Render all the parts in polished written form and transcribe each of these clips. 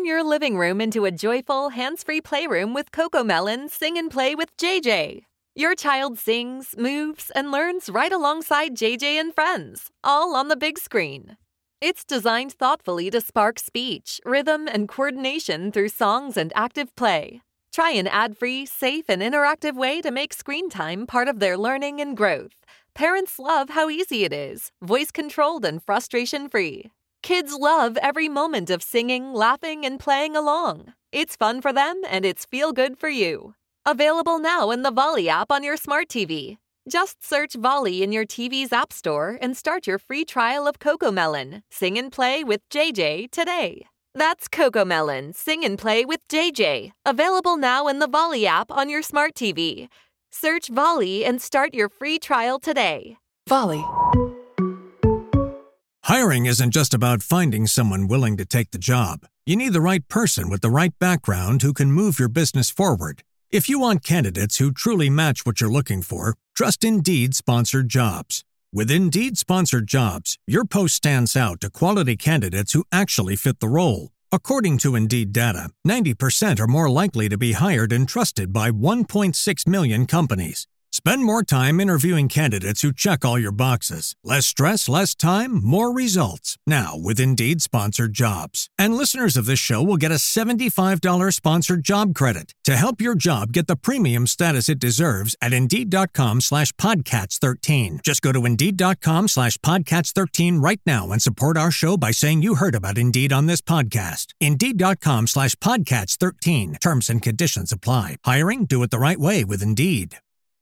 Turn your living room into a joyful, hands-free playroom with CoComelon Sing and Play with JJ. Your child sings, moves, and learns right alongside JJ and friends, all on the big screen. It's designed thoughtfully to spark speech, rhythm, and coordination through songs and active play. Try an ad-free, safe, and interactive way to make screen time part of their learning and growth. Parents love how easy it is, voice-controlled and frustration-free. Kids love every moment of singing, laughing, and playing along. It's fun for them, and it's feel-good for you. Available now in the Volley app on your smart TV. Just search Volley in your TV's app store and start your free trial of CoComelon, Sing and Play with JJ today. That's CoComelon, Sing and Play with JJ. Available now in the Volley app on your smart TV. Search Volley and start your free trial today. Volley. Hiring isn't just about finding someone willing to take the job. You need the right person with the right background who can move your business forward. If you want candidates who truly match what you're looking for, trust Indeed Sponsored Jobs. With Indeed Sponsored Jobs, your post stands out to quality candidates who actually fit the role. According to Indeed data, 90% are more likely to be hired and trusted by 1.6 million companies. Spend more time interviewing candidates who check all your boxes. Less stress, less time, more results. Now with Indeed Sponsored Jobs. And listeners of this show will get a $75 sponsored job credit to help your job get the premium status it deserves at Indeed.com/Podcats13. Just go to Indeed.com/Podcats13 right now and support our show by saying you heard about Indeed on this podcast. Indeed.com/Podcats13. Terms and conditions apply. Hiring? Do it the right way with Indeed.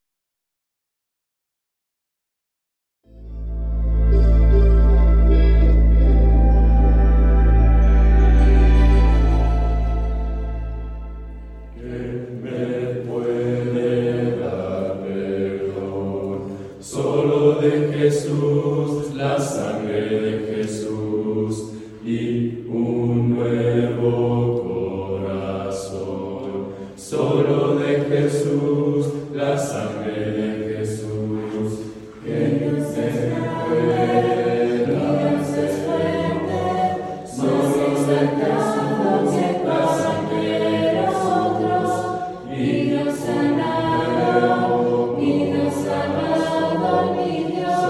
Jesús, la sangre de Jesús y un nuevo corazón. Solo de Jesús, la sangre de Jesús. Que Dios es fuerte, Dios es fuerte. Solo de Jesús, la sangre de nosotros. Y Dios sanado, y Dios sanado, y Dios.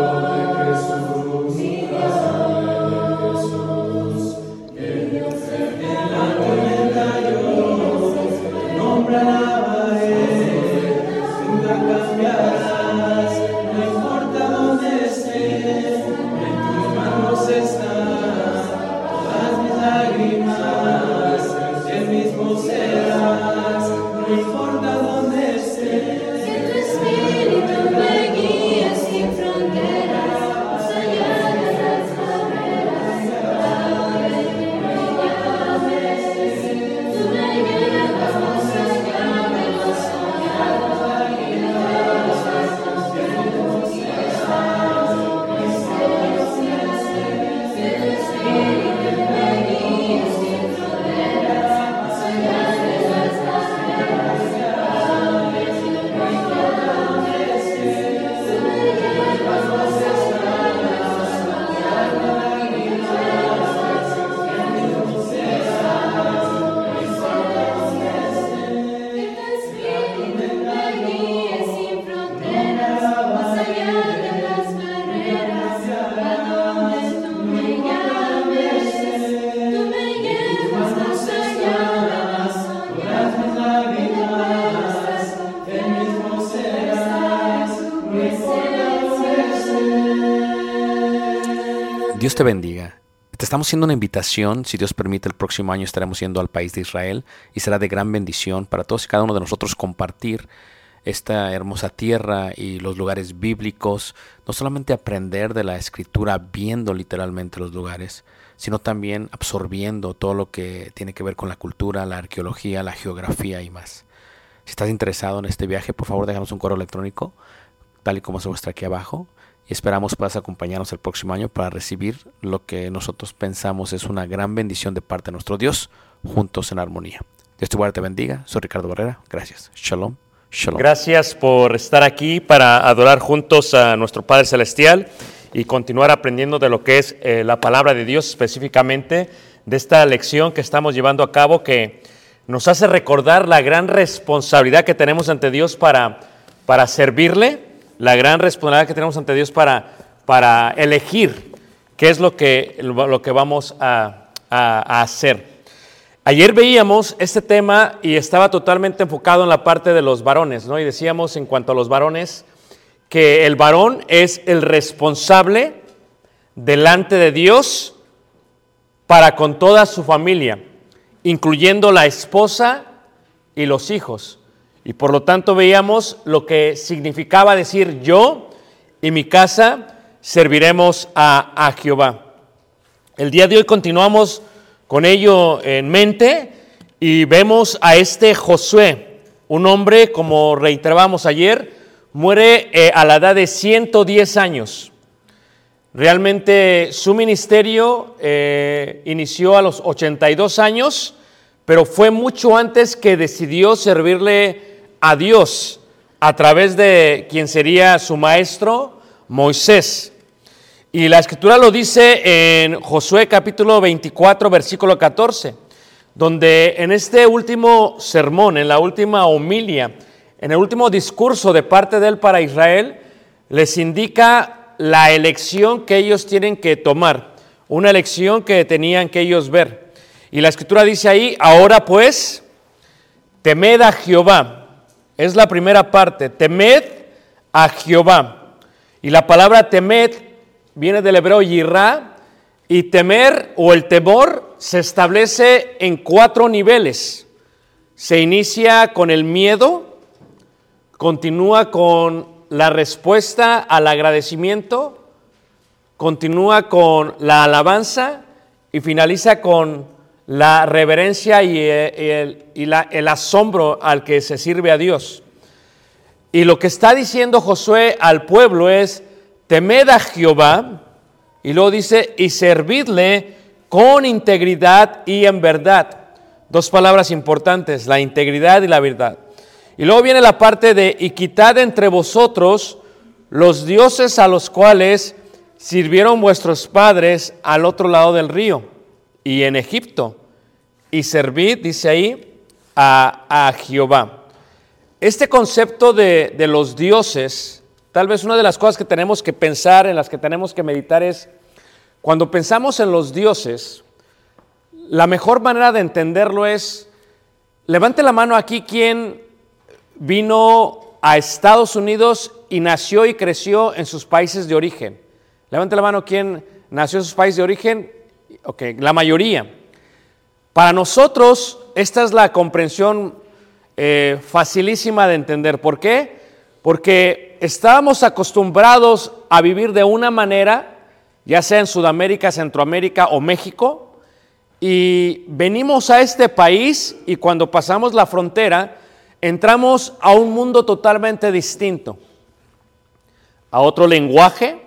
Dios te bendiga. Te estamos haciendo una invitación. Si Dios permite, el próximo año estaremos yendo al país de Israel y será de gran bendición para todos y cada uno de nosotros compartir esta hermosa tierra y los lugares bíblicos. No solamente aprender de la Escritura viendo literalmente los lugares, sino también absorbiendo todo lo que tiene que ver con la cultura, la arqueología, la geografía y más. Si estás interesado en este viaje, por favor déjanos un correo electrónico, tal y como se muestra aquí abajo. Y esperamos puedas acompañarnos el próximo año para recibir lo que nosotros pensamos es una gran bendición de parte de nuestro Dios, juntos en armonía. Dios te guarde, te bendiga. Soy Ricardo Barrera. Gracias. Shalom. Shalom. Gracias por estar aquí para adorar juntos a nuestro Padre Celestial y continuar aprendiendo de lo que es la palabra de Dios, específicamente de esta lección que estamos llevando a cabo, que nos hace recordar la gran responsabilidad que tenemos ante Dios para servirle, la gran responsabilidad que tenemos ante Dios para elegir qué es lo que vamos a hacer. Ayer veíamos este tema y estaba totalmente enfocado en la parte de los varones, ¿no? Y decíamos en cuanto a los varones que el varón es el responsable delante de Dios para con toda su familia, incluyendo la esposa y los hijos. Y por lo tanto veíamos lo que significaba decir: yo y mi casa serviremos a Jehová. El día de hoy continuamos con ello en mente y vemos a este Josué, un hombre, como reiterábamos ayer, muere a la edad de 110 años. Realmente su ministerio inició a los 82 años, pero fue mucho antes que decidió servirle a Dios a través de quien sería su maestro, Moisés. Y la Escritura lo dice en Josué capítulo 24, versículo 14, donde en este último sermón, en la última homilia, en el último discurso de parte de él para Israel, les indica la elección que ellos tienen que tomar, una elección que tenían que ellos ver. Y la Escritura dice ahí: ahora pues, temed a Jehová. Es la primera parte, temed a Jehová. Y la palabra temed viene del hebreo yirá, y temer o el temor se establece en 4 niveles. Se inicia con el miedo, continúa con la respuesta al agradecimiento, continúa con la alabanza y finaliza con la reverencia y el asombro al que se sirve a Dios. Y lo que está diciendo Josué al pueblo es: temed a Jehová, y luego dice: y servidle con integridad y en verdad. 2 palabras importantes, la integridad y la verdad. Y luego viene la parte de: y quitad entre vosotros los dioses a los cuales sirvieron vuestros padres al otro lado del río y en Egipto, y servid, dice ahí, a Jehová. Este concepto de los dioses, tal vez una de las cosas que tenemos que pensar, en las que tenemos que meditar, es cuando pensamos en los dioses, la mejor manera de entenderlo es: levante la mano aquí quien vino a Estados Unidos y nació y creció en sus países de origen. Levante la mano quien nació en sus países de origen. Ok, la mayoría. Para nosotros esta es la comprensión facilísima de entender. ¿Por qué? Porque estábamos acostumbrados a vivir de una manera, ya sea en Sudamérica, Centroamérica o México, y venimos a este país y cuando pasamos la frontera entramos a un mundo totalmente distinto, a otro lenguaje,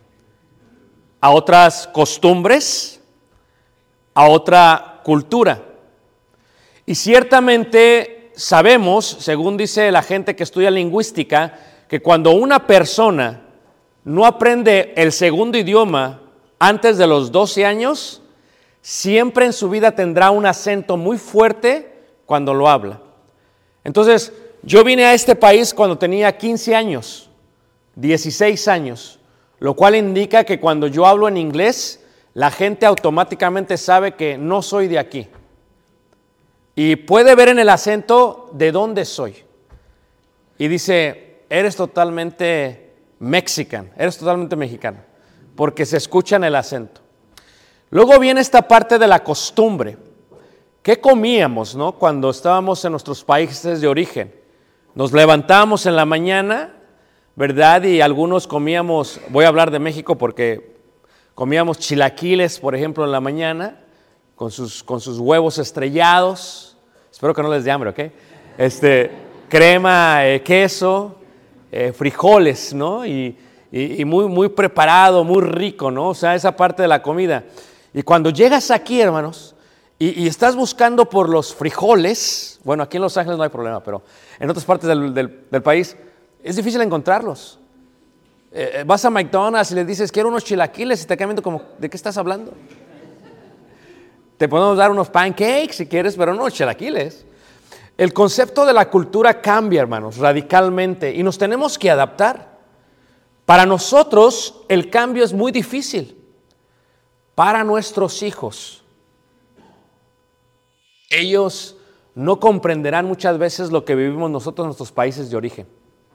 a otras costumbres, a otra cultura. Y ciertamente sabemos, según dice la gente que estudia lingüística, que cuando una persona no aprende el segundo idioma antes de los 12 años, siempre en su vida tendrá un acento muy fuerte cuando lo habla. Entonces, yo vine a este país cuando tenía 15 años, 16 años, lo cual indica que cuando yo hablo en inglés, la gente automáticamente sabe que no soy de aquí. Y puede ver en el acento de dónde soy. Y dice: eres totalmente mexican, eres totalmente mexicano, porque se escucha en el acento. Luego viene esta parte de la costumbre. ¿Qué comíamos, no? Cuando estábamos en nuestros países de origen. Nos levantábamos en la mañana, ¿verdad? Y algunos comíamos, voy a hablar de México porque comíamos chilaquiles, por ejemplo, en la mañana, con sus huevos estrellados. Espero que no les dé hambre, ¿ok? Crema, queso, frijoles, ¿no? Y muy preparado, muy rico, ¿no? O sea, esa parte de la comida. Y cuando llegas aquí, hermanos, y estás buscando por los frijoles, bueno, aquí en Los Ángeles no hay problema, pero en otras partes del país es difícil encontrarlos. Vas a McDonald's y le dices: quiero unos chilaquiles, y te quedan viendo como: ¿de qué estás hablando? Te podemos dar unos pancakes si quieres, pero no chilaquiles. El concepto de la cultura cambia, hermanos, radicalmente y nos tenemos que adaptar. Para nosotros el cambio es muy difícil. Para nuestros hijos, ellos no comprenderán muchas veces lo que vivimos nosotros en nuestros países de origen.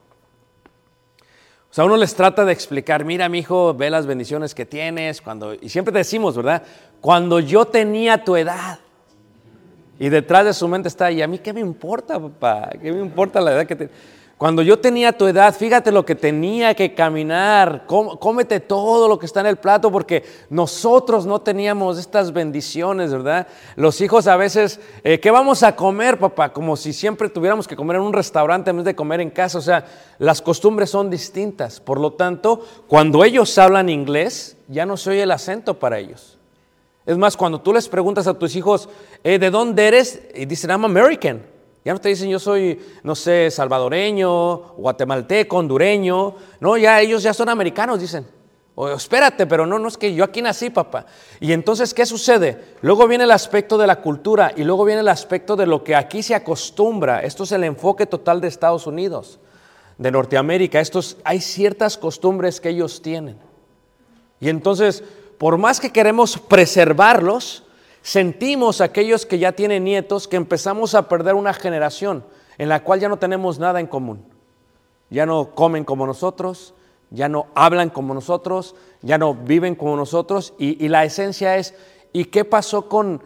O sea, uno les trata de explicar, mira, mi hijo, ve las bendiciones que tienes. Y siempre te decimos, ¿verdad? Cuando yo tenía tu edad. Y detrás de su mente está, ¿y a mí qué me importa, papá? ¿Qué me importa la edad que te... Cuando yo tenía tu edad, fíjate lo que tenía que caminar, cómete todo lo que está en el plato, porque nosotros no teníamos estas bendiciones, ¿verdad? Los hijos a veces, ¿qué vamos a comer, papá? Como si siempre tuviéramos que comer en un restaurante en vez de comer en casa. O sea, las costumbres son distintas. Por lo tanto, cuando ellos hablan inglés, ya no se oye el acento para ellos. Es más, cuando tú les preguntas a tus hijos, ¿de dónde eres? Y dicen, I'm American. Ya no te dicen yo soy, no sé, salvadoreño, guatemalteco, hondureño. No, ya ellos ya son americanos, dicen. O espérate, pero no es que yo aquí nací, papá. Y entonces, ¿qué sucede? Luego viene el aspecto de la cultura y luego viene el aspecto de lo que aquí se acostumbra. Esto es el enfoque total de Estados Unidos, de Norteamérica. Hay ciertas costumbres que ellos tienen. Y entonces, por más que queremos preservarlos, sentimos aquellos que ya tienen nietos que empezamos a perder una generación en la cual ya no tenemos nada en común. Ya no comen como nosotros, ya no hablan como nosotros, ya no viven como nosotros y la esencia es, ¿y qué pasó con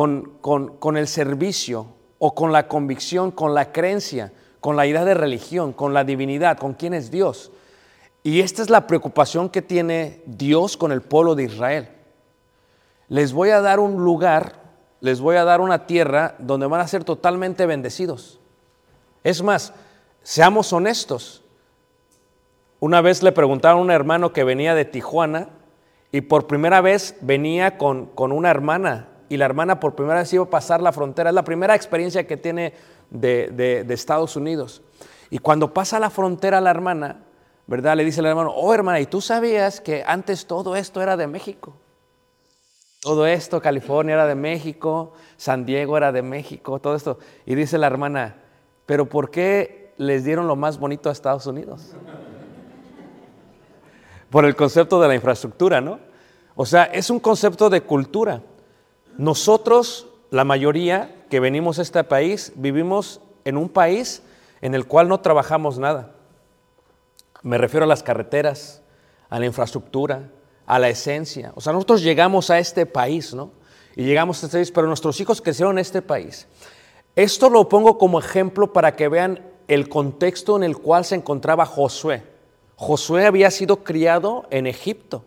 el servicio o con la convicción, con la creencia, con la idea de religión, con la divinidad, con quién es Dios? Y esta es la preocupación que tiene Dios con el pueblo de Israel. Les voy a dar un lugar, les voy a dar una tierra donde van a ser totalmente bendecidos. Es más, seamos honestos. Una vez le preguntaron a un hermano que venía de Tijuana y por primera vez venía con una y la hermana por primera vez iba a pasar la frontera. Es la primera experiencia que tiene de Estados Unidos. Y cuando pasa la frontera la hermana, ¿verdad? Le dice el hermano, oh hermana, ¿y tú sabías que antes todo esto era de México? Todo esto, California era de México, San Diego era de México, todo esto. Y dice la hermana, ¿pero por qué les dieron lo más bonito a Estados Unidos? Por el concepto de la infraestructura, ¿no? O sea, es un concepto de cultura. Nosotros, la mayoría que venimos a este país, vivimos en un país en el cual no trabajamos nada. Me refiero a las carreteras, a la infraestructura, a la esencia. O sea, nosotros llegamos a este país, ¿no? Y llegamos a este país, pero nuestros hijos crecieron en este país. Esto lo pongo como ejemplo para que vean el contexto en el cual se encontraba Josué. Josué había sido criado en Egipto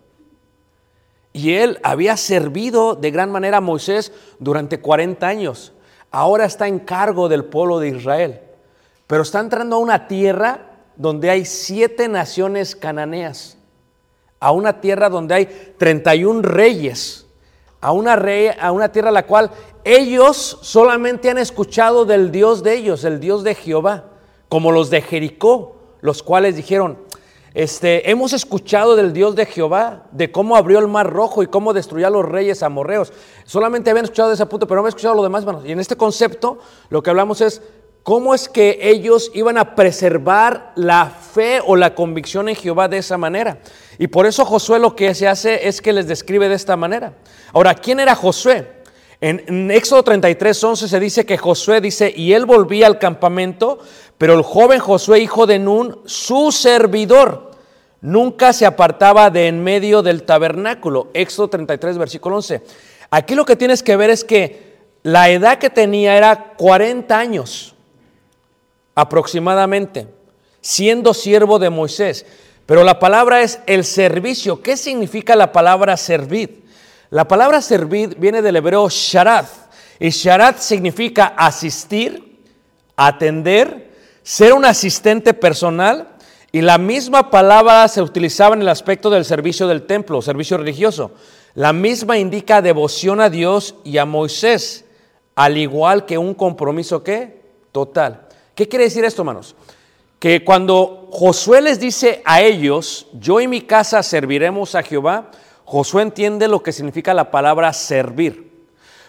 y él había servido de gran manera a Moisés durante 40 años. Ahora está en cargo del pueblo de Israel, pero está entrando a una tierra donde hay 7 naciones cananeas, a una tierra donde hay 31 reyes, a una tierra a la cual ellos solamente han escuchado del Dios de ellos, el Dios de Jehová, como los de Jericó, los cuales dijeron, hemos escuchado del Dios de Jehová, de cómo abrió el mar rojo y cómo destruyó a los reyes amorreos. Solamente habían escuchado de ese punto, pero no habían escuchado lo demás, hermanos. Y en este concepto lo que hablamos es cómo es que ellos iban a preservar la fe o la convicción en Jehová de esa manera. Y por eso Josué lo que se hace es que les describe de esta manera. Ahora, ¿quién era Josué? En Éxodo 33:11 se dice que Josué dice, y él volvía al campamento, pero el joven Josué, hijo de Nun, su servidor, nunca se apartaba de en medio del tabernáculo. Éxodo 33, versículo 11. Aquí lo que tienes que ver es que la edad que tenía era 40 años aproximadamente, siendo siervo de Moisés. Pero la palabra es el servicio. ¿Qué significa la palabra servir? La palabra servir viene del hebreo sharat, y sharat significa asistir, atender, ser un asistente personal, y la misma palabra se utilizaba en el aspecto del servicio del templo, servicio religioso. La misma indica devoción a Dios y a Moisés, al igual que un compromiso ¿qué? Total. ¿Qué quiere decir esto, hermanos? Que cuando Josué les dice a ellos, yo y mi casa serviremos a Jehová, Josué entiende lo que significa la palabra servir.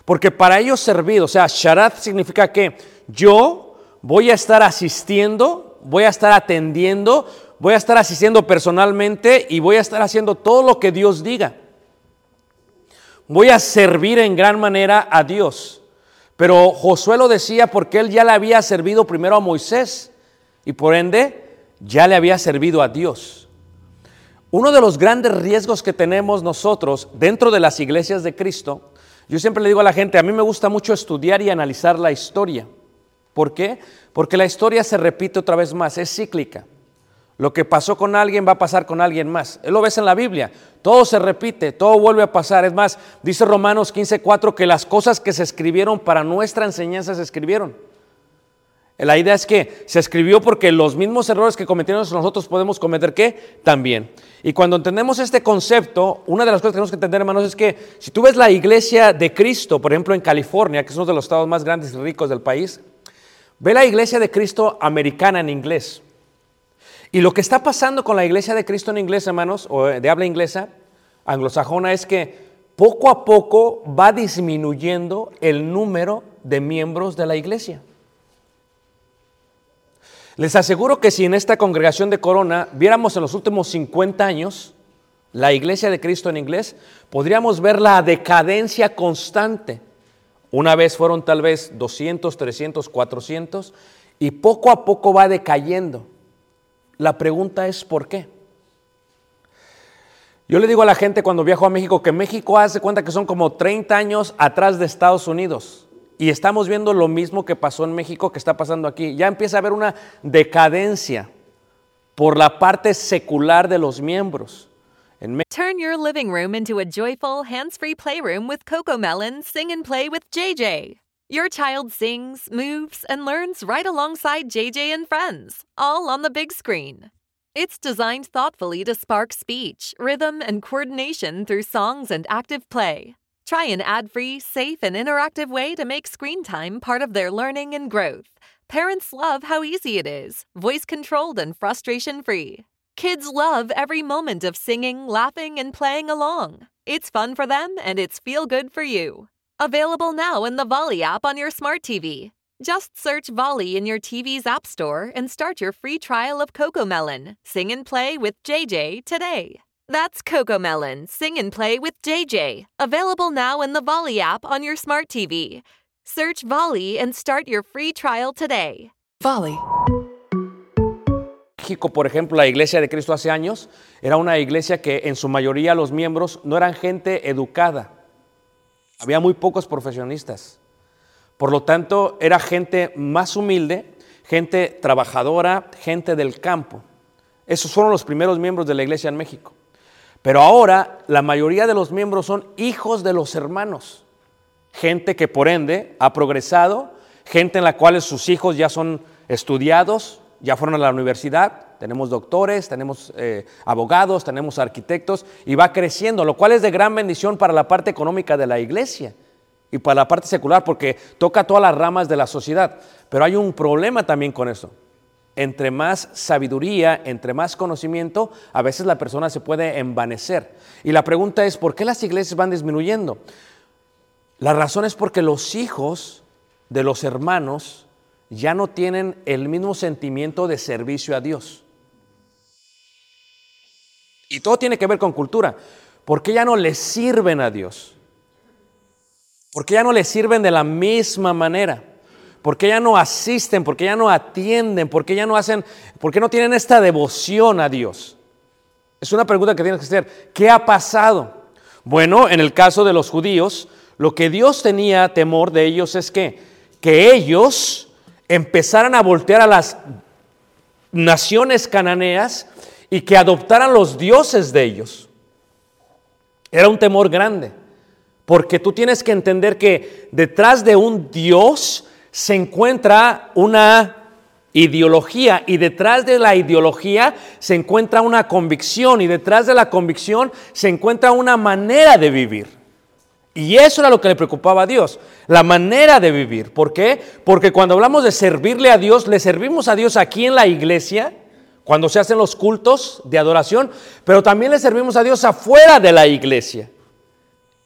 Porque para ellos servir, o sea, sharat significa que yo voy a estar asistiendo, voy a estar atendiendo, voy a estar asistiendo personalmente y voy a estar haciendo todo lo que Dios diga. Voy a servir en gran manera a Dios. Pero Josué lo decía porque él ya le había servido primero a Moisés y por ende ya le había servido a Dios. Uno de los grandes riesgos que tenemos nosotros dentro de las iglesias de Cristo, yo siempre le digo a la gente, a mí me gusta mucho estudiar y analizar la historia. ¿Por qué? Porque la historia se repite otra vez más, es cíclica. Lo que pasó con alguien va a pasar con alguien más. Lo ves en la Biblia, todo se repite, todo vuelve a pasar. Es más, dice Romanos 15:4 que las cosas que se escribieron para nuestra enseñanza se escribieron. La idea es que se escribió porque los mismos errores que cometieron nosotros podemos cometer, ¿qué? También. Y cuando entendemos este concepto, una de las cosas que tenemos que entender, hermanos, es que si tú ves la iglesia de Cristo, por ejemplo en California, que es uno de los estados más grandes y ricos del país, ve la iglesia de Cristo americana en inglés. Y lo que está pasando con la iglesia de Cristo en inglés, hermanos, o de habla inglesa, anglosajona, es que poco a poco va disminuyendo el número de miembros de la iglesia. Les aseguro que si en esta congregación de Corona viéramos en los últimos 50 años la iglesia de Cristo en inglés, podríamos ver la decadencia constante. Una vez fueron tal vez 200, 300, 400 y poco a poco va decayendo. La pregunta es ¿por qué? Yo le digo a la gente cuando viajo a México que México hace cuenta que son como 30 años atrás de Estados Unidos. Y estamos viendo lo mismo que pasó en México que está pasando aquí. Ya empieza a haber una decadencia por la parte secular de los miembros. Turn your living room into a joyful, hands-free playroom with CoComelon Sing and Play with JJ. Your child sings, moves, and learns right alongside JJ and friends, all on the big screen. It's designed thoughtfully to spark speech, rhythm, and coordination through songs and active play. Try an ad-free, safe, and interactive way to make screen time part of their learning and growth. Parents love how easy it is, voice-controlled and frustration-free. Kids love every moment of singing, laughing, and playing along. It's fun for them, and it's feel-good for you. Available now in the Volley app on your smart TV. Just search Volley in your TV's app store and start your free trial of CoComelon Sing and Play with JJ today. That's CoComelon Sing and Play with JJ. Available now in the Volley app on your smart TV. Search Volley and start your free trial today. Volley. México, por ejemplo, la iglesia de Cristo hace años era una iglesia que en su mayoría los miembros no eran gente educada. Había muy pocos profesionistas. Por lo tanto, era gente más humilde, gente trabajadora, gente del campo. Esos fueron los primeros miembros de la iglesia en México. Pero ahora la mayoría de los miembros son hijos de los hermanos. Gente que por ende ha progresado, gente en la cual sus hijos ya son estudiados, ya fueron a la universidad, tenemos doctores, tenemos abogados, tenemos arquitectos y va creciendo, lo cual es de gran bendición para la parte económica de la iglesia y para la parte secular porque toca todas las ramas de la sociedad. Pero hay un problema también con eso. Entre más sabiduría, entre más conocimiento, a veces la persona se puede envanecer. Y la pregunta es, ¿por qué las iglesias van disminuyendo? La razón es porque los hijos de los hermanos ya no tienen el mismo sentimiento de servicio a Dios. Y todo tiene que ver con cultura. ¿Por qué ya no le sirven a Dios? ¿Por qué ya no le sirven de la misma manera? ¿Por qué ya no asisten? ¿Por qué ya no atienden? ¿Por qué ya no hacen? ¿Por qué no tienen esta devoción a Dios? Es una pregunta que tienes que hacer. ¿Qué ha pasado? Bueno, en el caso de los judíos, lo que Dios tenía temor de ellos es que ellos empezaran a voltear a las naciones cananeas y que adoptaran los dioses de ellos. Era un temor grande, porque tú tienes que entender que detrás de un Dios se encuentra una ideología y detrás de la ideología se encuentra una convicción y detrás de la convicción se encuentra una manera de vivir. Y eso era lo que le preocupaba a Dios, la manera de vivir. ¿Por qué? Porque cuando hablamos de servirle a Dios, le servimos a Dios aquí en la iglesia, cuando se hacen los cultos de adoración, pero también le servimos a Dios afuera de la iglesia.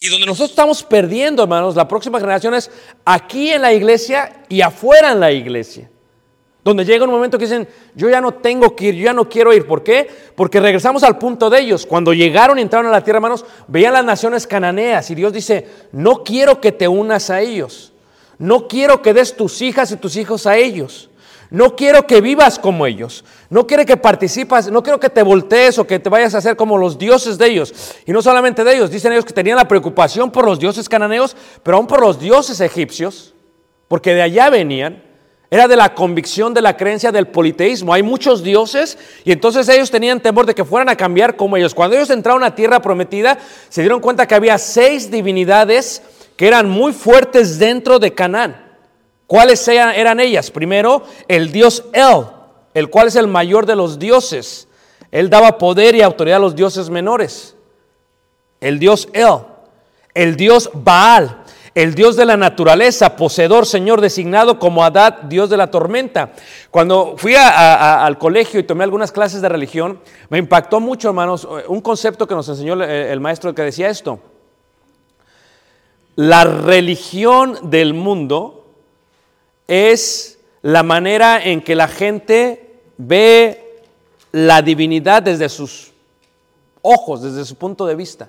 Y donde nosotros estamos perdiendo, hermanos, la próxima generación es aquí en la iglesia y afuera en la iglesia. Donde llega un momento que dicen, yo ya no tengo que ir, yo ya no quiero ir. ¿Por qué? Porque regresamos al punto de ellos. Cuando llegaron y entraron a la tierra, hermanos, veían las naciones cananeas y Dios dice, no quiero que te unas a ellos. No quiero que des tus hijas y tus hijos a ellos. No quiero que vivas como ellos. No quiero que participas, no quiero que te voltees o que te vayas a hacer como los dioses de ellos. Y no solamente de ellos, dicen ellos que tenían la preocupación por los dioses cananeos, pero aún por los dioses egipcios, porque de allá venían. Era de la convicción, de la creencia del politeísmo. Hay muchos dioses y entonces ellos tenían temor de que fueran a cambiar como ellos. Cuando ellos entraron a tierra prometida, se dieron cuenta que había 6 divinidades que eran muy fuertes dentro de Canaán. ¿Cuáles eran ellas? Primero, el dios El, el cual es el mayor de los dioses. Él daba poder y autoridad a los dioses menores. El dios el dios Baal, el dios de la naturaleza, poseedor, señor, designado como Adad, dios de la tormenta. Cuando fui al colegio y tomé algunas clases de religión, me impactó mucho, hermanos, un concepto que nos enseñó el maestro que decía esto. La religión del mundo es la manera en que la gente ve la divinidad desde sus ojos, desde su punto de vista.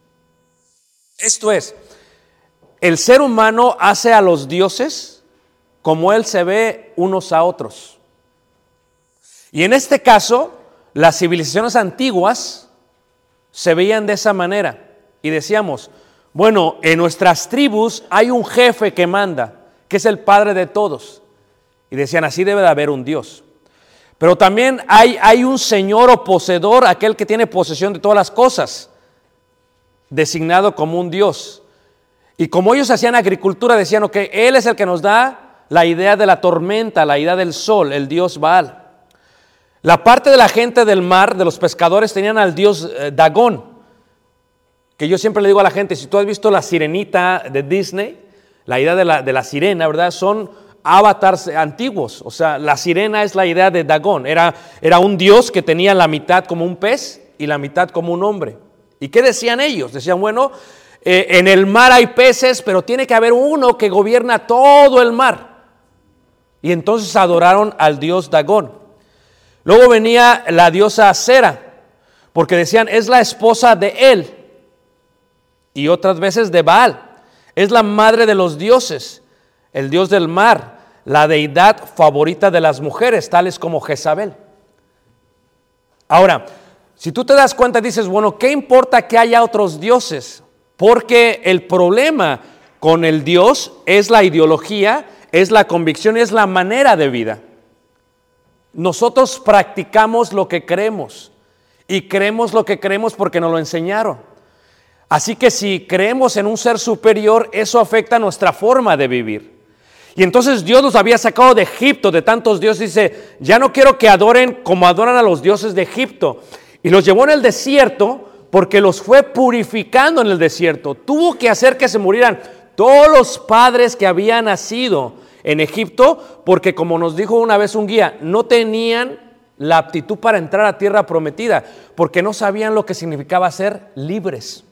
Esto es, el ser humano hace a los dioses como él se ve unos a otros. Y en este caso, las civilizaciones antiguas se veían de esa manera. Y decíamos, bueno, en nuestras tribus hay un jefe que manda, que es el padre de todos. Y decían, así debe de haber un Dios. Pero también hay un señor o poseedor, aquel que tiene posesión de todas las cosas, designado como un Dios. Y como ellos hacían agricultura, decían, ok, él es el que nos da la idea de la tormenta, la idea del sol, el dios Baal. La parte de la gente del mar, de los pescadores, tenían al dios Dagón, que yo siempre le digo a la gente, si tú has visto la sirenita de Disney, la idea de la sirena, ¿verdad? Son avatars antiguos, o sea, la sirena es la idea de Dagón, era un dios que tenía la mitad como un pez y la mitad como un hombre. ¿Y qué decían ellos? Decían, bueno, en el mar hay peces, pero tiene que haber uno que gobierna todo el mar. Y entonces adoraron al dios Dagón. Luego venía la diosa Asera, porque decían, es la esposa de él. Y otras veces de Baal. Es la madre de los dioses, el dios del mar, la deidad favorita de las mujeres, tales como Jezabel. Ahora, si tú te das cuenta, dices, bueno, ¿qué importa que haya otros dioses? Porque el problema con el Dios es la ideología, es la convicción, es la manera de vida. Nosotros practicamos lo que creemos y creemos lo que creemos porque nos lo enseñaron. Así que si creemos en un ser superior, eso afecta nuestra forma de vivir. Y entonces Dios los había sacado de Egipto, de tantos dioses, dice, ya no quiero que adoren como adoran a los dioses de Egipto. Y los llevó en el desierto porque los fue purificando en el desierto. Tuvo que hacer que se murieran todos los padres que habían nacido en Egipto, porque como nos dijo una vez un guía, no tenían la aptitud para entrar a tierra prometida, porque no sabían lo que significaba ser libres.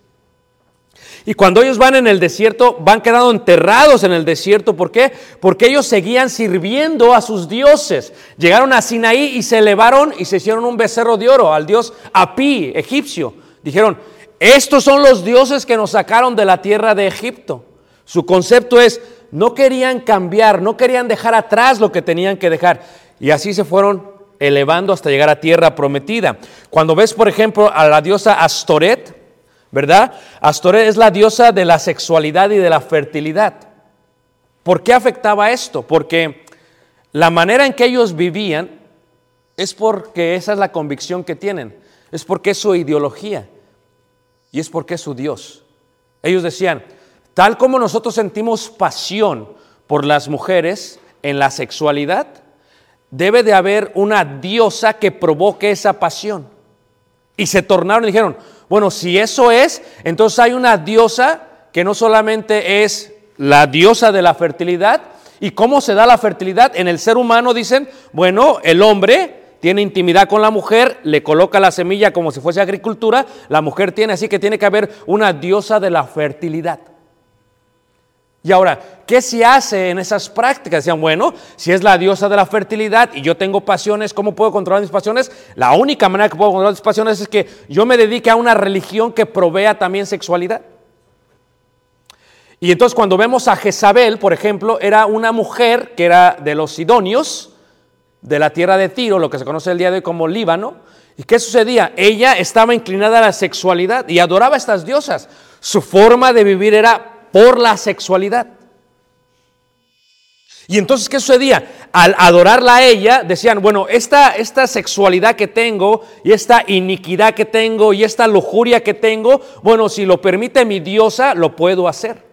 Y cuando ellos van en el desierto, van quedando enterrados en el desierto. ¿Por qué? Porque ellos seguían sirviendo a sus dioses. Llegaron a Sinaí y se elevaron y se hicieron un becerro de oro al dios Apí, egipcio. Dijeron, estos son los dioses que nos sacaron de la tierra de Egipto. Su concepto es, no querían cambiar, no querían dejar atrás lo que tenían que dejar. Y así se fueron elevando hasta llegar a tierra prometida. Cuando ves, por ejemplo, a la diosa Astoret, ¿verdad? Astoret es la diosa de la sexualidad y de la fertilidad. ¿Por qué afectaba esto? Porque la manera en que ellos vivían es porque esa es la convicción que tienen. Es porque es su ideología y es porque es su Dios. Ellos decían, tal como nosotros sentimos pasión por las mujeres en la sexualidad, debe de haber una diosa que provoque esa pasión. Y se tornaron y dijeron, bueno, si eso es, entonces hay una diosa que no solamente es la diosa de la fertilidad. ¿Y cómo se da la fertilidad? En el ser humano dicen, bueno, el hombre tiene intimidad con la mujer, le coloca la semilla como si fuese agricultura, la mujer tiene, así que tiene que haber una diosa de la fertilidad. Y ahora, ¿qué se hace en esas prácticas? Decían, bueno, si es la diosa de la fertilidad y yo tengo pasiones, ¿cómo puedo controlar mis pasiones? La única manera que puedo controlar mis pasiones es que yo me dedique a una religión que provea también sexualidad. Y entonces cuando vemos a Jezabel, por ejemplo, era una mujer que era de los sidonios, de la tierra de Tiro, lo que se conoce el día de hoy como Líbano. ¿Y qué sucedía? Ella estaba inclinada a la sexualidad y adoraba a estas diosas. Su forma de vivir era por la sexualidad. Y entonces, ¿qué sucedía? Al adorarla a ella, decían, bueno, esta sexualidad que tengo, y esta iniquidad que tengo, y esta lujuria que tengo, bueno, si lo permite mi diosa, lo puedo hacer.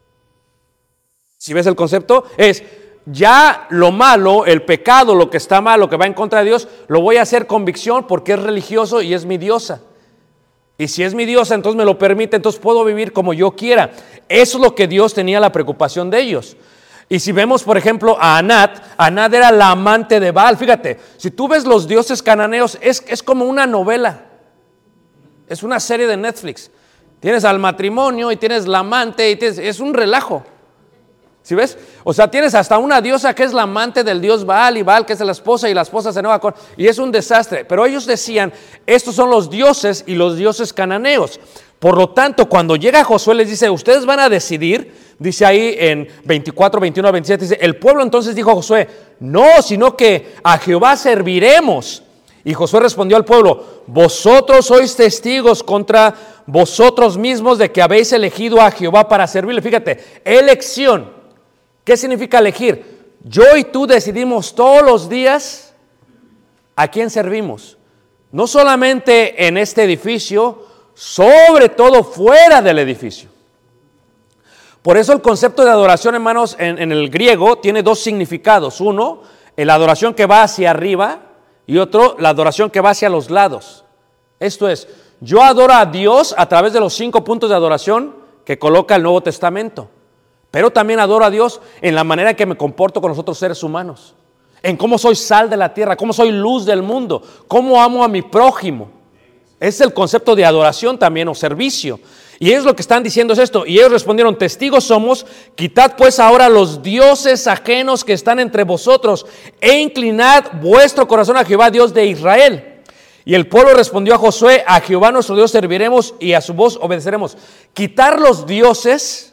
Si ves el concepto, es ya lo malo, el pecado, lo que está mal, lo que va en contra de Dios, lo voy a hacer convicción porque es religioso y es mi diosa. Y si es mi diosa, entonces me lo permite, entonces puedo vivir como yo quiera. Eso es lo que Dios tenía la preocupación de ellos. Y si vemos, por ejemplo, a Anat era la amante de Baal. Fíjate, si tú ves los dioses cananeos, es como una novela. Es una serie de Netflix. Tienes al matrimonio y tienes la amante, es un relajo. ¿Sí ves? O sea, tienes hasta una diosa que es la amante del dios Baal, y Baal que es la esposa, y la esposa se enoja con... Y es un desastre. Pero ellos decían, estos son los dioses y los dioses cananeos. Por lo tanto, cuando llega Josué les dice, ustedes van a decidir, dice ahí en 24, 21 a 27, dice, el pueblo entonces dijo a Josué, no, sino que a Jehová serviremos. Y Josué respondió al pueblo, vosotros sois testigos contra vosotros mismos de que habéis elegido a Jehová para servirle. Fíjate, elección. ¿Qué significa elegir? Yo y tú decidimos todos los días a quién servimos. No solamente en este edificio, sobre todo fuera del edificio. Por eso el concepto de adoración, hermanos, en el griego tiene dos significados. Uno, la adoración que va hacia arriba, y otro, la adoración que va hacia los lados. Esto es, yo adoro a Dios a través de los 5 puntos de adoración que coloca el Nuevo Testamento. Pero también adoro a Dios en la manera en que me comporto con los otros seres humanos. En cómo soy sal de la tierra, cómo soy luz del mundo, cómo amo a mi prójimo. Es el concepto de adoración también, o servicio. Y ellos lo que están diciendo es esto. Y ellos respondieron, testigos somos, quitad pues ahora los dioses ajenos que están entre vosotros, e inclinad vuestro corazón a Jehová, Dios de Israel. Y el pueblo respondió a Josué, a Jehová nuestro Dios serviremos y a su voz obedeceremos. Quitar los dioses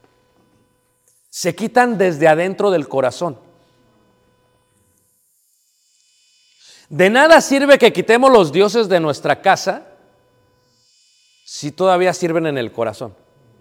se quitan desde adentro del corazón. De nada sirve que quitemos los dioses de nuestra casa si todavía sirven en el corazón.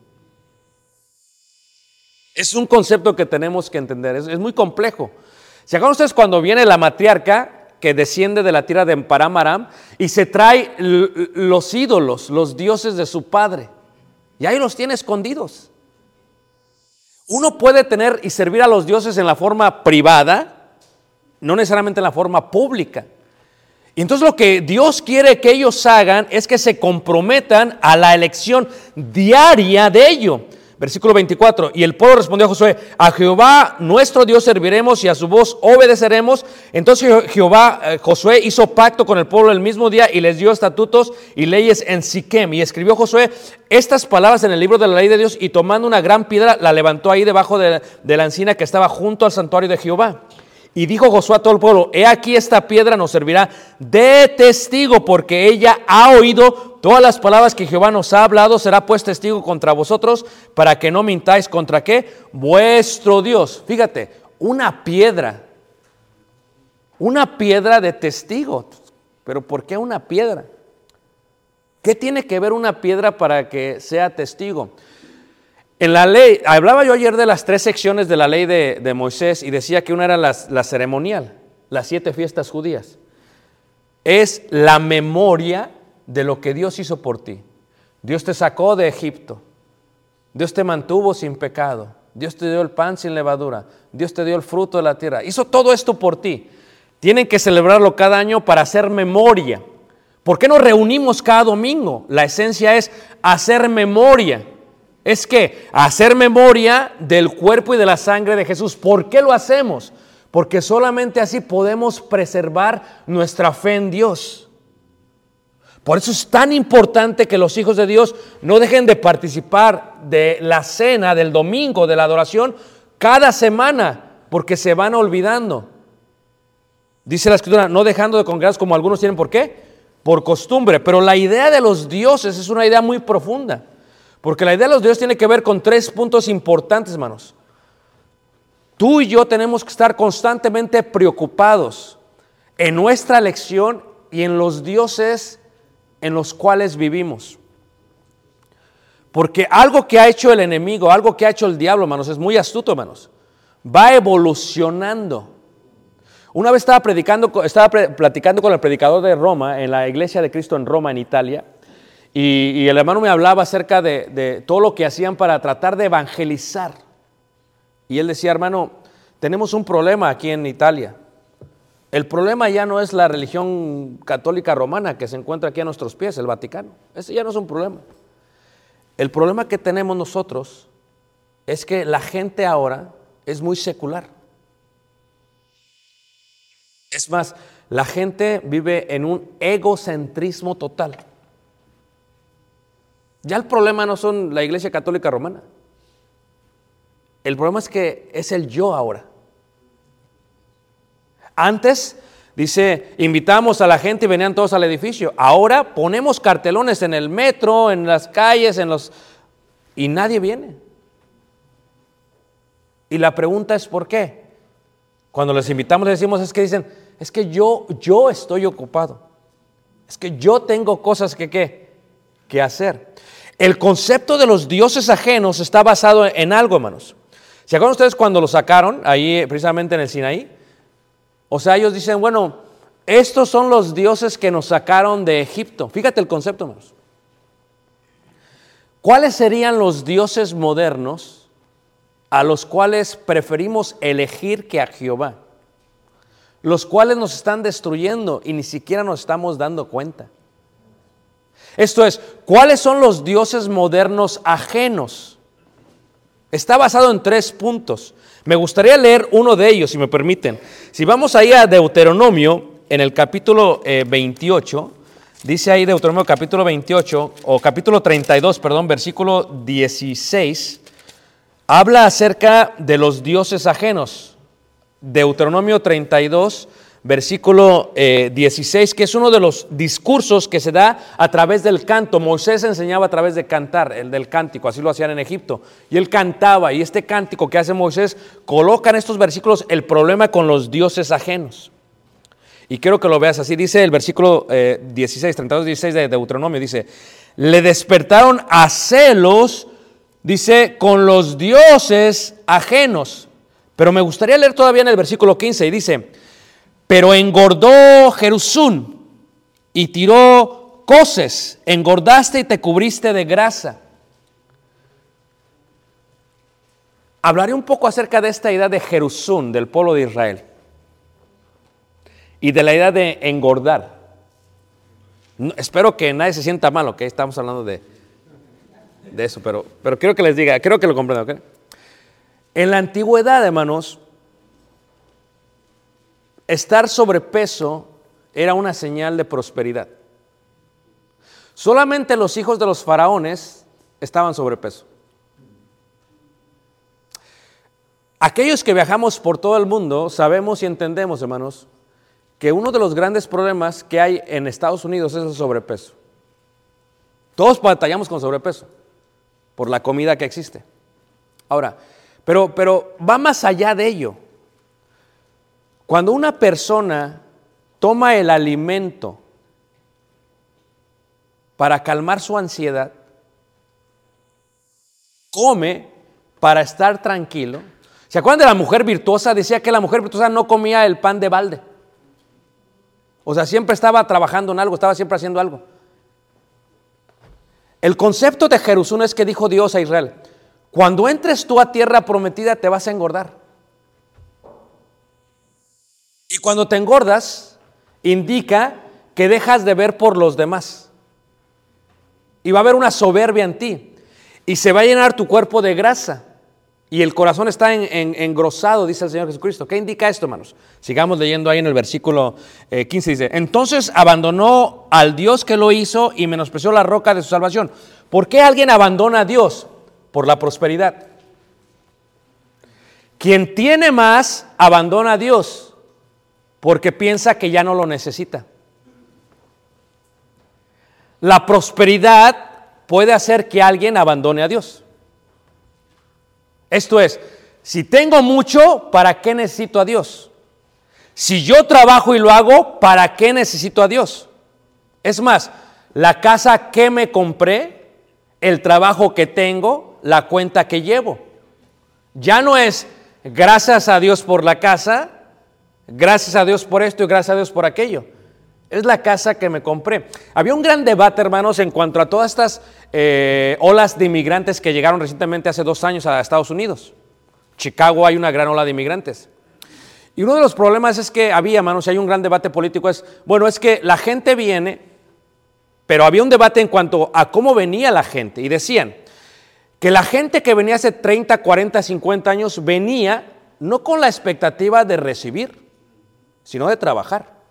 Es un concepto que tenemos que entender, es muy complejo. ¿Se acuerdan ustedes cuando viene la matriarca que desciende de la tierra de Param Aram y se trae los ídolos, los dioses de su padre? Y ahí los tiene escondidos. Uno puede tener y servir a los dioses en la forma privada, no necesariamente en la forma pública. Y entonces lo que Dios quiere que ellos hagan es que se comprometan a la elección diaria de ello. Versículo 24, y el pueblo respondió a Josué, a Jehová nuestro Dios serviremos y a su voz obedeceremos. Entonces Josué hizo pacto con el pueblo el mismo día y les dio estatutos y leyes en Siquem. Y escribió Josué estas palabras en el libro de la ley de Dios y tomando una gran piedra la levantó ahí debajo de la encina que estaba junto al santuario de Jehová. Y dijo Josué a todo el pueblo, he aquí esta piedra nos servirá de testigo porque ella ha oído todas las palabras que Jehová nos ha hablado, será pues testigo contra vosotros para que no mintáis contra ¿qué? Vuestro Dios. Fíjate, una piedra de testigo. ¿Pero por qué una piedra? ¿Qué tiene que ver una piedra para que sea testigo? En la ley, hablaba yo ayer de las 3 secciones de la ley de Moisés y decía que una era la ceremonial, las 7 fiestas judías. Es la memoria de lo que Dios hizo por ti. Dios te sacó de Egipto, Dios te mantuvo sin pecado, Dios te dio el pan sin levadura, Dios te dio el fruto de la tierra, hizo todo esto por ti. Tienen que celebrarlo cada año para hacer memoria. ¿Por qué nos reunimos cada domingo? La esencia es hacer memoria. Es que hacer memoria del cuerpo y de la sangre de Jesús. ¿Por qué lo hacemos? porque solamente así podemos preservar nuestra fe en Dios. Por eso es tan importante que los hijos de Dios no dejen de participar de la cena del domingo, de la adoración, cada semana, porque se van olvidando. Dice la Escritura, no dejando de congregarse como algunos tienen. ¿Por qué? Por costumbre. Pero la idea de los dioses es una idea muy profunda, porque la idea de los dioses tiene que ver con 3 puntos importantes, hermanos. Tú y yo tenemos que estar constantemente preocupados en nuestra elección y en los dioses en los cuales vivimos. Porque algo que ha hecho el enemigo, algo que ha hecho el diablo, hermanos, es muy astuto, hermanos. Va evolucionando. Una vez estaba platicando con el predicador de Roma, en la iglesia de Cristo en Roma, en Italia, y el hermano me hablaba acerca de todo lo que hacían para tratar de evangelizar. Y él decía, hermano, tenemos un problema aquí en Italia. El problema ya no es la religión católica romana que se encuentra aquí a nuestros pies, el Vaticano. Ese ya no es un problema. El problema que tenemos nosotros es que la gente ahora es muy secular. Es más, la gente vive en un egocentrismo total. Ya el problema no son la iglesia católica romana. El problema es que es el yo ahora. Antes, dice, invitamos a la gente y venían todos al edificio. Ahora ponemos cartelones en el metro, en las calles, y nadie viene. Y la pregunta es ¿por qué? Cuando les invitamos les decimos, es que yo estoy ocupado. Es que yo tengo cosas que hacer. El concepto de los dioses ajenos está basado en algo, hermanos. ¿Se acuerdan ustedes cuando lo sacaron ahí precisamente en el Sinaí? O sea, ellos dicen, bueno, estos son los dioses que nos sacaron de Egipto. Fíjate el concepto, hermanos. ¿Cuáles serían los dioses modernos a los cuales preferimos elegir que a Jehová? Los cuales nos están destruyendo y ni siquiera nos estamos dando cuenta. Esto es, ¿cuáles son los dioses modernos ajenos? Está basado en 3 puntos. Me gustaría leer uno de ellos, si me permiten. Si vamos ahí a Deuteronomio, en el capítulo 28, dice ahí Deuteronomio capítulo 28, o capítulo 32, perdón, versículo 16, habla acerca de los dioses ajenos. Deuteronomio 32, versículo 16, que es uno de los discursos que se da a través del canto. Moisés enseñaba a través de cantar, el del cántico, así lo hacían en Egipto. Y él cantaba, y este cántico que hace Moisés coloca en estos versículos el problema con los dioses ajenos. Y quiero que lo veas así, dice el versículo 16, 32, 16 de Deuteronomio, dice, le despertaron a celos, dice, con los dioses ajenos. Pero me gustaría leer todavía en el versículo 15 y dice, pero engordó Jerusún y tiró coces, engordaste y te cubriste de grasa. Hablaré un poco acerca de esta idea de Jerusún, del pueblo de Israel, y de la idea de engordar. No, espero que nadie se sienta mal, ¿ok? Estamos hablando de eso, pero quiero que les diga, quiero que lo comprendan, ¿ok? En la antigüedad, hermanos, estar sobrepeso era una señal de prosperidad. Solamente los hijos de los faraones estaban sobrepeso. Aquellos que viajamos por todo el mundo sabemos y entendemos, hermanos, que uno de los grandes problemas que hay en Estados Unidos es el sobrepeso. Todos batallamos con sobrepeso por la comida que existe. Ahora, pero va más allá de ello. Cuando una persona toma el alimento para calmar su ansiedad, come para estar tranquilo. ¿Se acuerdan de la mujer virtuosa? Decía que la mujer virtuosa no comía el pan de balde. O sea, siempre estaba trabajando en algo, estaba siempre haciendo algo. El concepto de Jerusún es que dijo Dios a Israel, cuando entres tú a tierra prometida te vas a engordar. Y cuando te engordas, indica que dejas de ver por los demás. Y va a haber una soberbia en ti. Y se va a llenar tu cuerpo de grasa. y el corazón está engrosado, dice el Señor Jesucristo. ¿Qué indica esto, hermanos? Sigamos leyendo ahí en el versículo 15, dice, entonces abandonó al Dios que lo hizo y menospreció la roca de su salvación. ¿Por qué alguien abandona a Dios? Por la prosperidad. Quien tiene más, abandona a Dios, porque piensa que ya no lo necesita. La prosperidad puede hacer que alguien abandone a Dios. Esto es, si tengo mucho, ¿para qué necesito a Dios? Si yo trabajo y lo hago, ¿para qué necesito a Dios? Es más, la casa que me compré, el trabajo que tengo, la cuenta que llevo. Ya no es gracias a Dios por la casa, gracias a Dios por esto y gracias a Dios por aquello. Es la casa que me compré. Había un gran debate, hermanos, en cuanto a todas estas olas de inmigrantes que llegaron recientemente hace 2 años a Estados Unidos. Chicago hay una gran ola de inmigrantes. Y uno de los problemas es que había, hermanos, hay un gran debate político, es que la gente viene, pero había un debate en cuanto a cómo venía la gente. Y decían que la gente que venía hace 30, 40, 50 años venía no con la expectativa de recibir, sino de trabajar.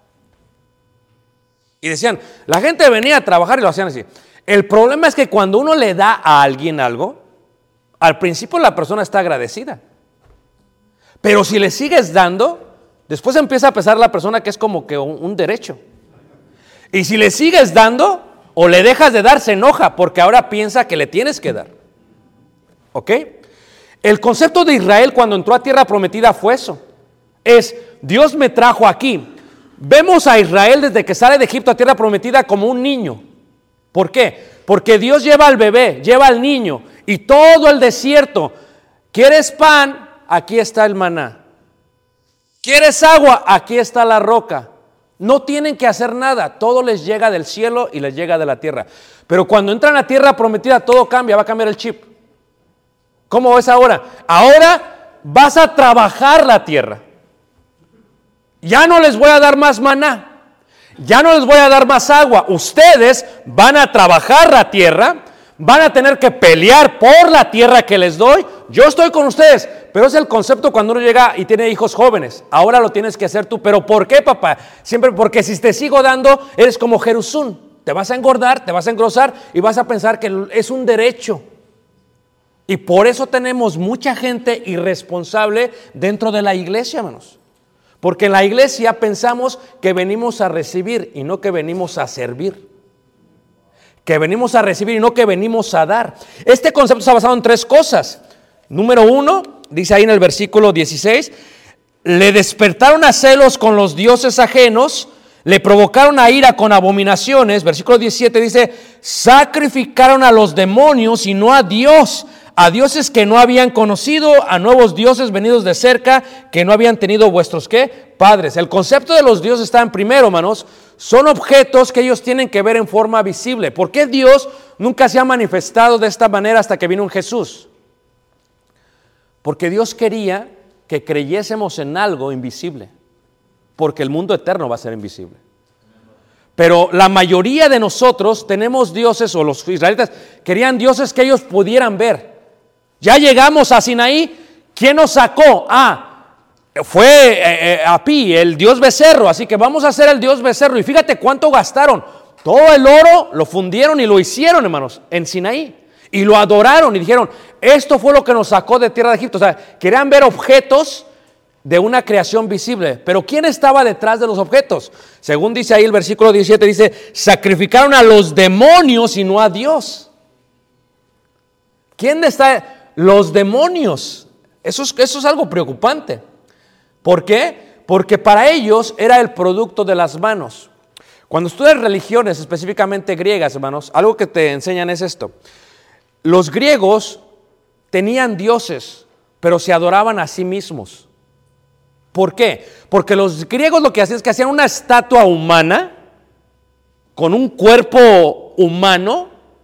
Y decían, la gente venía a trabajar y lo hacían así. El problema es que cuando uno le da a alguien algo, al principio la persona está agradecida. Pero si le sigues dando, después empieza a pensar la persona que es como que un derecho. Y si le sigues dando o le dejas de dar, se enoja porque ahora piensa que le tienes que dar. ¿Ok? El concepto de Israel cuando entró a tierra prometida fue eso. Es, Dios me trajo aquí. Vemos a Israel desde que sale de Egipto a tierra prometida como un niño. ¿Por qué? Porque Dios lleva al bebé, lleva al niño y todo el desierto. ¿Quieres pan? Aquí está el maná. ¿Quieres agua? Aquí está la roca. No tienen que hacer nada, todo les llega del cielo y les llega de la tierra. Pero cuando entran a tierra prometida todo cambia, va a cambiar el chip. ¿Cómo ves ahora? Ahora vas a trabajar la tierra. Ya no les voy a dar más maná, ya no les voy a dar más agua. Ustedes van a trabajar la tierra, van a tener que pelear por la tierra que les doy. Yo estoy con ustedes, pero es el concepto cuando uno llega y tiene hijos jóvenes. Ahora lo tienes que hacer tú. ¿Pero por qué, papá? Siempre porque si te sigo dando, eres como Jerusún. Te vas a engordar, te vas a engrosar y vas a pensar que es un derecho. Y por eso tenemos mucha gente irresponsable dentro de la iglesia, hermanos. Porque en la iglesia pensamos que venimos a recibir y no que venimos a servir. Que venimos a recibir y no que venimos a dar. Este concepto está basado en 3 cosas. Número 1, dice ahí en el versículo 16, le despertaron a celos con los dioses ajenos, le provocaron a ira con abominaciones. Versículo 17 dice, sacrificaron a los demonios y no a Dios, a dioses que no habían conocido, a nuevos dioses venidos de cerca, que no habían tenido vuestros, ¿qué? Padres. El concepto de los dioses está en primero, hermanos, son objetos que ellos tienen que ver en forma visible. ¿Por qué Dios nunca se ha manifestado de esta manera hasta que vino un Jesús? Porque Dios quería que creyésemos en algo invisible, porque el mundo eterno va a ser invisible. Pero la mayoría de nosotros tenemos dioses, o los israelitas querían dioses que ellos pudieran ver. Ya llegamos a Sinaí, ¿quién nos sacó? Fue Api, el dios becerro, así que vamos a hacer el dios becerro. Y fíjate cuánto gastaron. Todo el oro lo fundieron y lo hicieron, hermanos, en Sinaí. Y lo adoraron y dijeron, esto fue lo que nos sacó de tierra de Egipto. O sea, querían ver objetos de una creación visible. Pero ¿quién estaba detrás de los objetos? Según dice ahí el versículo 17, dice, sacrificaron a los demonios y no a Dios. ¿Quién está? Los demonios. Eso es algo preocupante. ¿Por qué? Porque para ellos era el producto de las manos. Cuando estudias religiones, específicamente griegas, hermanos, algo que te enseñan es esto. Los griegos tenían dioses, pero se adoraban a sí mismos. ¿Por qué? Porque los griegos lo que hacían es que hacían una estatua humana con un cuerpo humano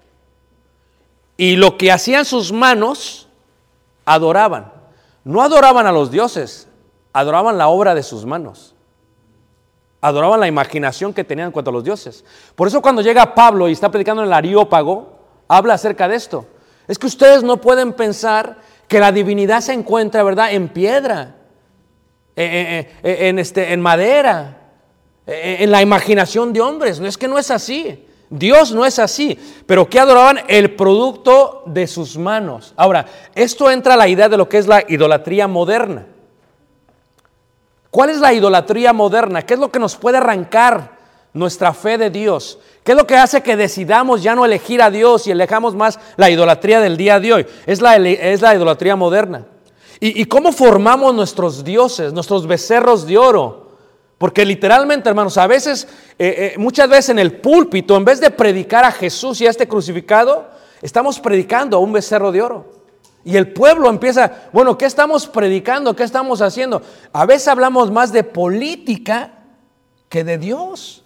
y lo que hacían sus manos adoraban. No adoraban a los dioses, adoraban la obra de sus manos. Adoraban la imaginación que tenían en cuanto a los dioses. Por eso cuando llega Pablo y está predicando en el Areópago, habla acerca de esto. Es que ustedes no pueden pensar que la divinidad se encuentra, ¿verdad?, en piedra, en madera, en la imaginación de hombres. No es que no es así. Dios no es así. Pero ¿qué adoraban? El producto de sus manos. Ahora, esto entra a la idea de lo que es la idolatría moderna. ¿Cuál es la idolatría moderna? ¿Qué es lo que nos puede arrancar nuestra fe de Dios? ¿Qué es lo que hace que decidamos ya no elegir a Dios y elijamos más la idolatría del día de hoy? Es la idolatría moderna. ¿Y cómo formamos nuestros dioses, nuestros becerros de oro? Porque literalmente, hermanos, a veces, muchas veces en el púlpito, en vez de predicar a Jesús y a este crucificado, estamos predicando a un becerro de oro. Y el pueblo empieza, bueno, ¿qué estamos predicando? ¿Qué estamos haciendo? A veces hablamos más de política que de Dios.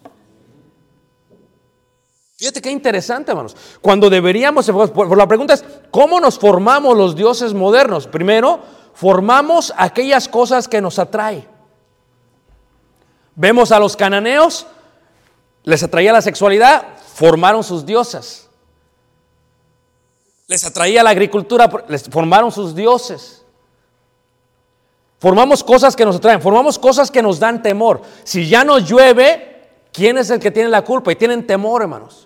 Fíjate qué interesante, hermanos. Cuando deberíamos, por la pregunta es, ¿cómo nos formamos los dioses modernos? Primero, formamos aquellas cosas que nos atraen. Vemos a los cananeos, les atraía la sexualidad, formaron sus diosas. Les atraía la agricultura, les formaron sus dioses. Formamos cosas que nos atraen, formamos cosas que nos dan temor. Si ya no llueve, ¿quién es el que tiene la culpa? Y tienen temor, hermanos.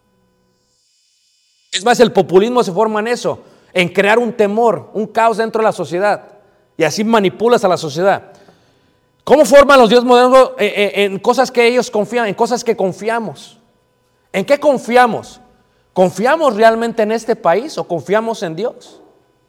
Es más, el populismo se forma en eso, en crear un temor, un caos dentro de la sociedad. Y así manipulas a la sociedad. ¿Cómo forman los dioses modernos? En cosas que ellos confían, en cosas que confiamos. ¿En qué confiamos? ¿Confiamos realmente en este país o confiamos en Dios?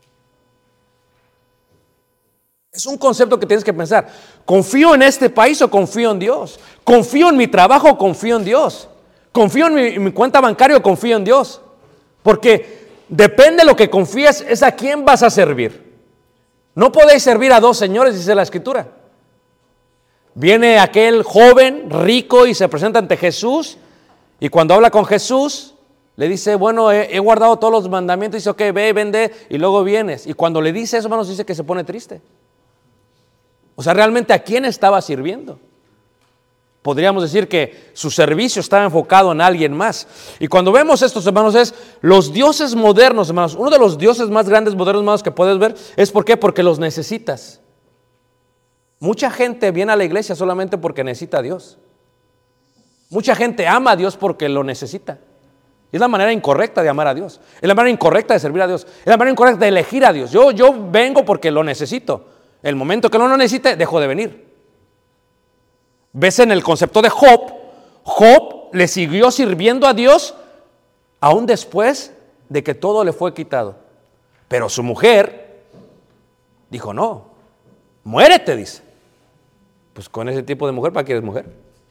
Es un concepto que tienes que pensar. ¿Confío en este país o confío en Dios? ¿Confío en mi trabajo o confío en Dios? ¿Confío en mi cuenta bancaria o confío en Dios? Porque depende de lo que confíes, es a quién vas a servir. No podéis servir a dos señores, dice la Escritura. Viene aquel joven rico y se presenta ante Jesús, y cuando habla con Jesús le dice, bueno, he guardado todos los mandamientos. Dice, ok, ve, vende y luego vienes. Y cuando le dice eso, hermanos, dice que se pone triste. O sea, realmente, ¿a quién estaba sirviendo? Podríamos decir que su servicio estaba enfocado en alguien más. Y cuando vemos estos, hermanos, es los dioses modernos, hermanos. Uno de los dioses más grandes modernos, hermanos, que puedes ver es ¿por qué? Porque los necesitas. Mucha gente viene a la iglesia solamente porque necesita a Dios. Mucha gente ama a Dios porque lo necesita. Es la manera incorrecta de amar a Dios. Es la manera incorrecta de servir a Dios. Es la manera incorrecta de elegir a Dios. Yo vengo porque lo necesito. El momento que no lo necesite, dejo de venir. ¿Ves en el concepto de Job? Job le siguió sirviendo a Dios aún después de que todo le fue quitado. Pero su mujer dijo, no, muérete, dice. Pues con ese tipo de mujer, ¿para qué eres mujer?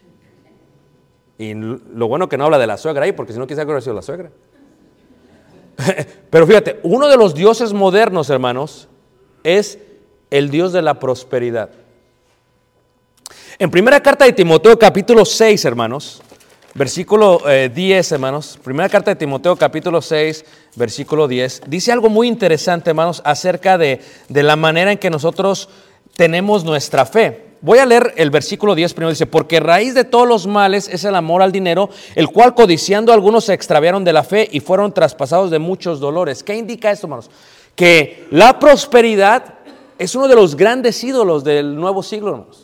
Y lo bueno que no habla de la suegra ahí, porque si no quizá hubiera sido la suegra. Pero fíjate, uno de los dioses modernos, hermanos, es el Dios de la prosperidad. En primera carta de Timoteo, capítulo 6, hermanos, versículo 10, hermanos. Primera carta de Timoteo, capítulo 6, versículo 10. Dice algo muy interesante, hermanos, acerca de la manera en que nosotros tenemos nuestra fe. Voy a leer el versículo 10 primero. Dice, porque raíz de todos los males es el amor al dinero, el cual codiciando algunos se extraviaron de la fe y fueron traspasados de muchos dolores. ¿Qué indica esto, hermanos? Que la prosperidad es uno de los grandes ídolos del nuevo siglo, hermanos.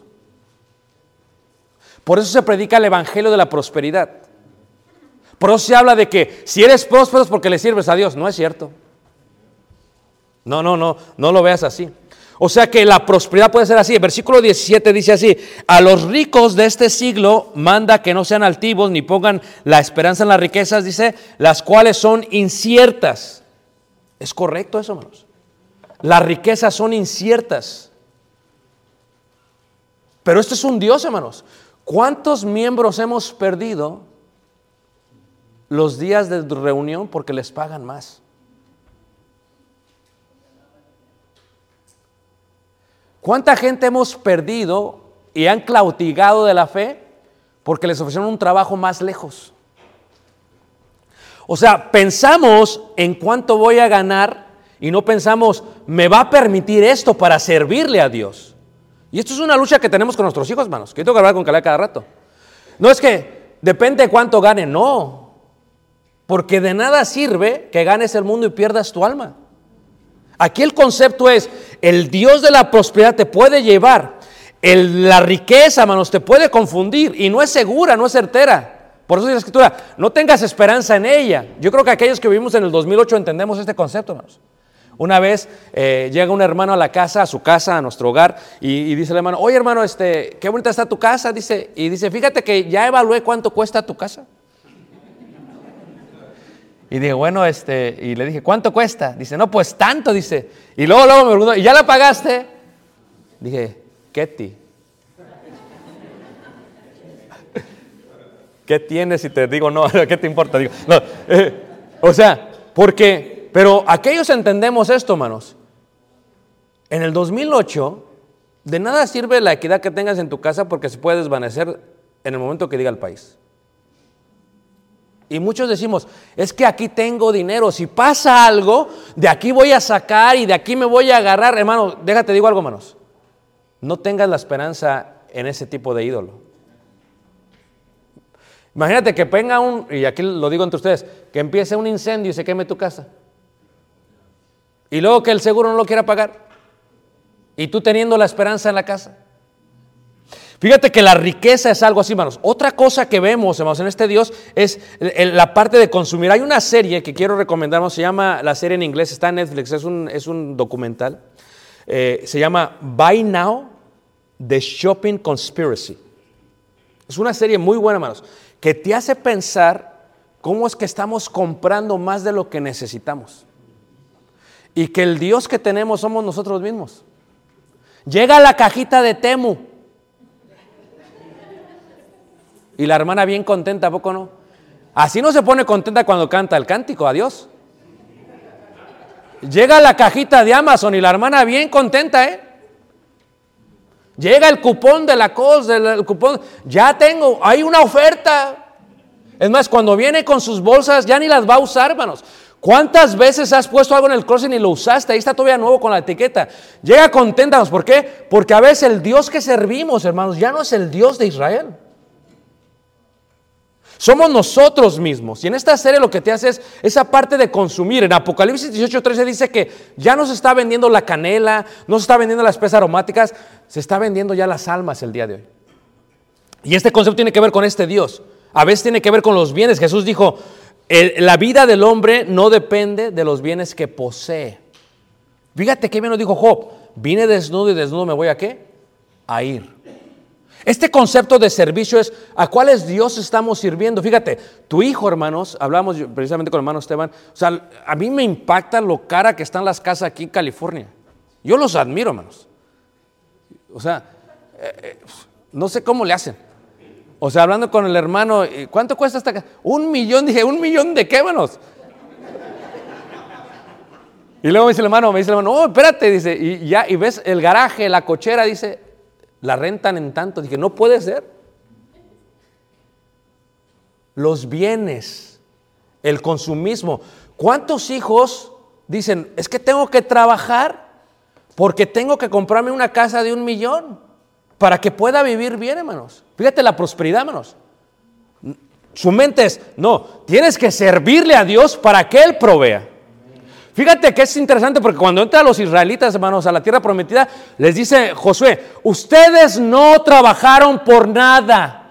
Por eso se predica el evangelio de la prosperidad. Por eso se habla de que si eres próspero es porque le sirves a Dios. No es cierto. No lo veas así. O sea que la prosperidad puede ser así. El versículo 17 dice así: a los ricos de este siglo manda que no sean altivos ni pongan la esperanza en las riquezas, dice, las cuales son inciertas. ¿Es correcto eso, hermanos? Las riquezas son inciertas. Pero esto es un Dios, hermanos. ¿Cuántos miembros hemos perdido los días de reunión porque les pagan más? ¿Cuánta gente hemos perdido y han claudigado de la fe porque les ofrecieron un trabajo más lejos? O sea, pensamos en cuánto voy a ganar y no pensamos, me va a permitir esto para servirle a Dios. Y esto es una lucha que tenemos con nuestros hijos, hermanos, que yo tengo que hablar con Caleb cada rato. No es que depende de cuánto gane, no. Porque de nada sirve que ganes el mundo y pierdas tu alma. Aquí el concepto es, el Dios de la prosperidad te puede llevar. La riqueza, hermanos, te puede confundir y no es segura, no es certera. Por eso dice la Escritura, no tengas esperanza en ella. Yo creo que aquellos que vivimos en el 2008 entendemos este concepto, hermanos. Una vez llega un hermano a la casa, a su casa, a nuestro hogar, y dice el hermano, oye hermano, qué bonita está tu casa, dice, fíjate que ya evalué cuánto cuesta tu casa. Y dije, bueno, y le dije, ¿cuánto cuesta? Dice, no, pues tanto, dice. Y luego me preguntó, ¿y ya la pagaste? Dije, Ketty, ¿qué tienes si te digo no? ¿Qué te importa? Digo, no, pero aquellos entendemos esto, hermanos. En el 2008, de nada sirve la equidad que tengas en tu casa porque se puede desvanecer en el momento que diga el país. Y muchos decimos, es que aquí tengo dinero, si pasa algo, de aquí voy a sacar y de aquí me voy a agarrar. Hermano, déjate digo algo, hermanos. No tengas la esperanza en ese tipo de ídolo. Imagínate que venga y aquí lo digo entre ustedes, que empiece un incendio y se queme tu casa. Y luego que el seguro no lo quiera pagar. Y tú teniendo la esperanza en la casa. Fíjate que la riqueza es algo así, hermanos. Otra cosa que vemos, hermanos, en este Dios es la parte de consumir. Hay una serie que quiero recomendar, hermanos, se llama, la serie en inglés, está en Netflix, es un documental. Se llama Buy Now, The Shopping Conspiracy. Es una serie muy buena, hermanos, que te hace pensar cómo es que estamos comprando más de lo que necesitamos. Y que el Dios que tenemos somos nosotros mismos. Llega la cajita de Temu. Y la hermana bien contenta, ¿a poco no? Así no se pone contenta cuando canta el cántico a Dios. Llega la cajita de Amazon y la hermana bien contenta, Llega el cupón de la cosa, el cupón, ya tengo, hay una oferta. Es más, cuando viene con sus bolsas ya ni las va a usar, hermanos. ¿Cuántas veces has puesto algo en el closet y ni lo usaste? Ahí está todavía nuevo con la etiqueta. Llega contenta, ¿por qué? Porque a veces el Dios que servimos, hermanos, ya no es el Dios de Israel. Somos nosotros mismos. Y en esta serie lo que te hace es esa parte de consumir. En Apocalipsis 18:13 dice que ya no se está vendiendo la canela, no se está vendiendo las especias aromáticas, se está vendiendo ya las almas el día de hoy. Y este concepto tiene que ver con este Dios. A veces tiene que ver con los bienes. Jesús dijo, la vida del hombre no depende de los bienes que posee. Fíjate qué bien nos dijo Job. Vine desnudo y desnudo me voy a ¿qué? A ir. Este concepto de servicio es ¿a cuáles Dios estamos sirviendo? Fíjate, tu hijo, hermanos, hablamos precisamente con el hermano Esteban, o sea, a mí me impacta lo cara que están las casas aquí en California. Yo los admiro, hermanos. O sea, no sé cómo le hacen. O sea, hablando con el hermano, ¿cuánto cuesta esta casa? 1 millón, dije, ¿1 millón de qué, hermanos? Y luego me dice el hermano, oh, espérate, dice, y ves el garaje, la cochera, dice, la rentan en tanto. Dije, no puede ser. Los bienes, el consumismo. ¿Cuántos hijos dicen, es que tengo que trabajar porque tengo que comprarme una casa de 1 millón para que pueda vivir bien, hermanos? Fíjate la prosperidad, hermanos. Su mente es, no, tienes que servirle a Dios para que Él provea. Fíjate que es interesante porque cuando entran los israelitas, hermanos, a la tierra prometida, les dice Josué, ustedes no trabajaron por nada.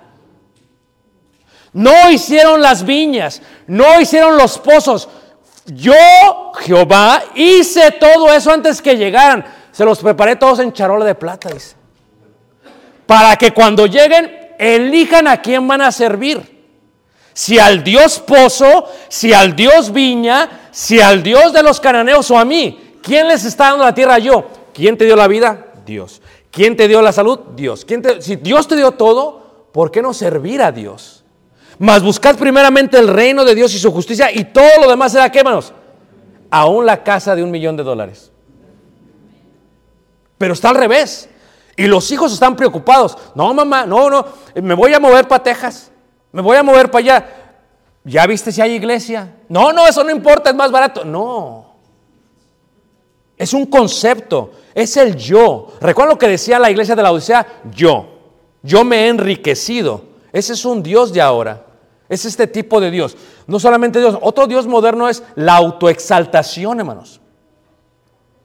No hicieron las viñas, no hicieron los pozos. Yo, Jehová, hice todo eso antes que llegaran. Se los preparé todos en charola de plata, dice. Para que cuando lleguen, elijan a quién van a servir. Si al Dios pozo, si al Dios viña, si al Dios de los cananeos o a mí. ¿Quién les está dando la tierra? Yo. ¿Quién te dio la vida? Dios. ¿Quién te dio la salud? Dios. Si Dios te dio todo, ¿por qué no servir a Dios? Mas buscad primeramente el reino de Dios y su justicia y todo lo demás será ¿qué, hermanos? Aún la casa de $1 millón. Pero está al revés. Y los hijos están preocupados. No, mamá, no, me voy a mover para Texas. Me voy a mover para allá. ¿Ya viste si hay iglesia? No, eso no importa, es más barato. No. Es un concepto. Es el yo. ¿Recuerdan lo que decía la iglesia de la Odisea? Yo me he enriquecido. Ese es un Dios de ahora. Es este tipo de Dios. No solamente Dios. Otro Dios moderno es la autoexaltación, hermanos.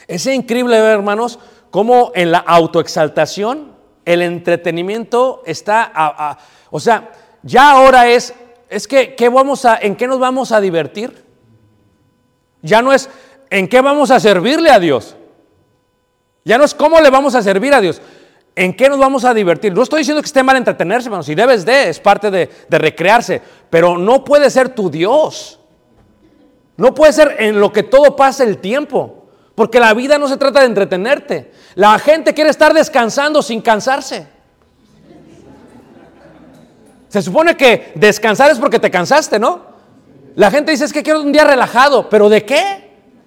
Es increíble ver, hermanos, cómo en la autoexaltación el entretenimiento está, o sea, ya ahora es que ¿en qué nos vamos a divertir? Ya no es en qué vamos a servirle a Dios. Ya no es cómo le vamos a servir a Dios. ¿En qué nos vamos a divertir? No estoy diciendo que esté mal entretenerse, hermanos, si debes es parte de recrearse, pero no puede ser tu Dios. No puede ser en lo que todo pasa el tiempo, porque la vida no se trata de entretenerte. La gente quiere estar descansando sin cansarse. Se supone que descansar es porque te cansaste, ¿no? La gente dice, es que quiero un día relajado, ¿pero de qué?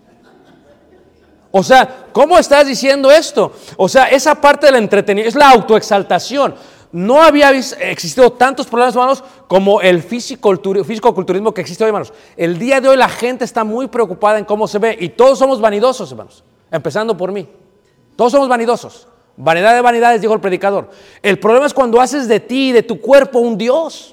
O sea, ¿cómo estás diciendo esto? O sea, esa parte del entretenimiento es la autoexaltación. No había existido tantos problemas, hermanos, como el físico-culturismo que existe hoy, hermanos. El día de hoy la gente está muy preocupada en cómo se ve y todos somos vanidosos, hermanos, empezando por mí. Todos somos vanidosos. Vanidad de vanidades, dijo el predicador. El problema es cuando haces de ti y de tu cuerpo un Dios.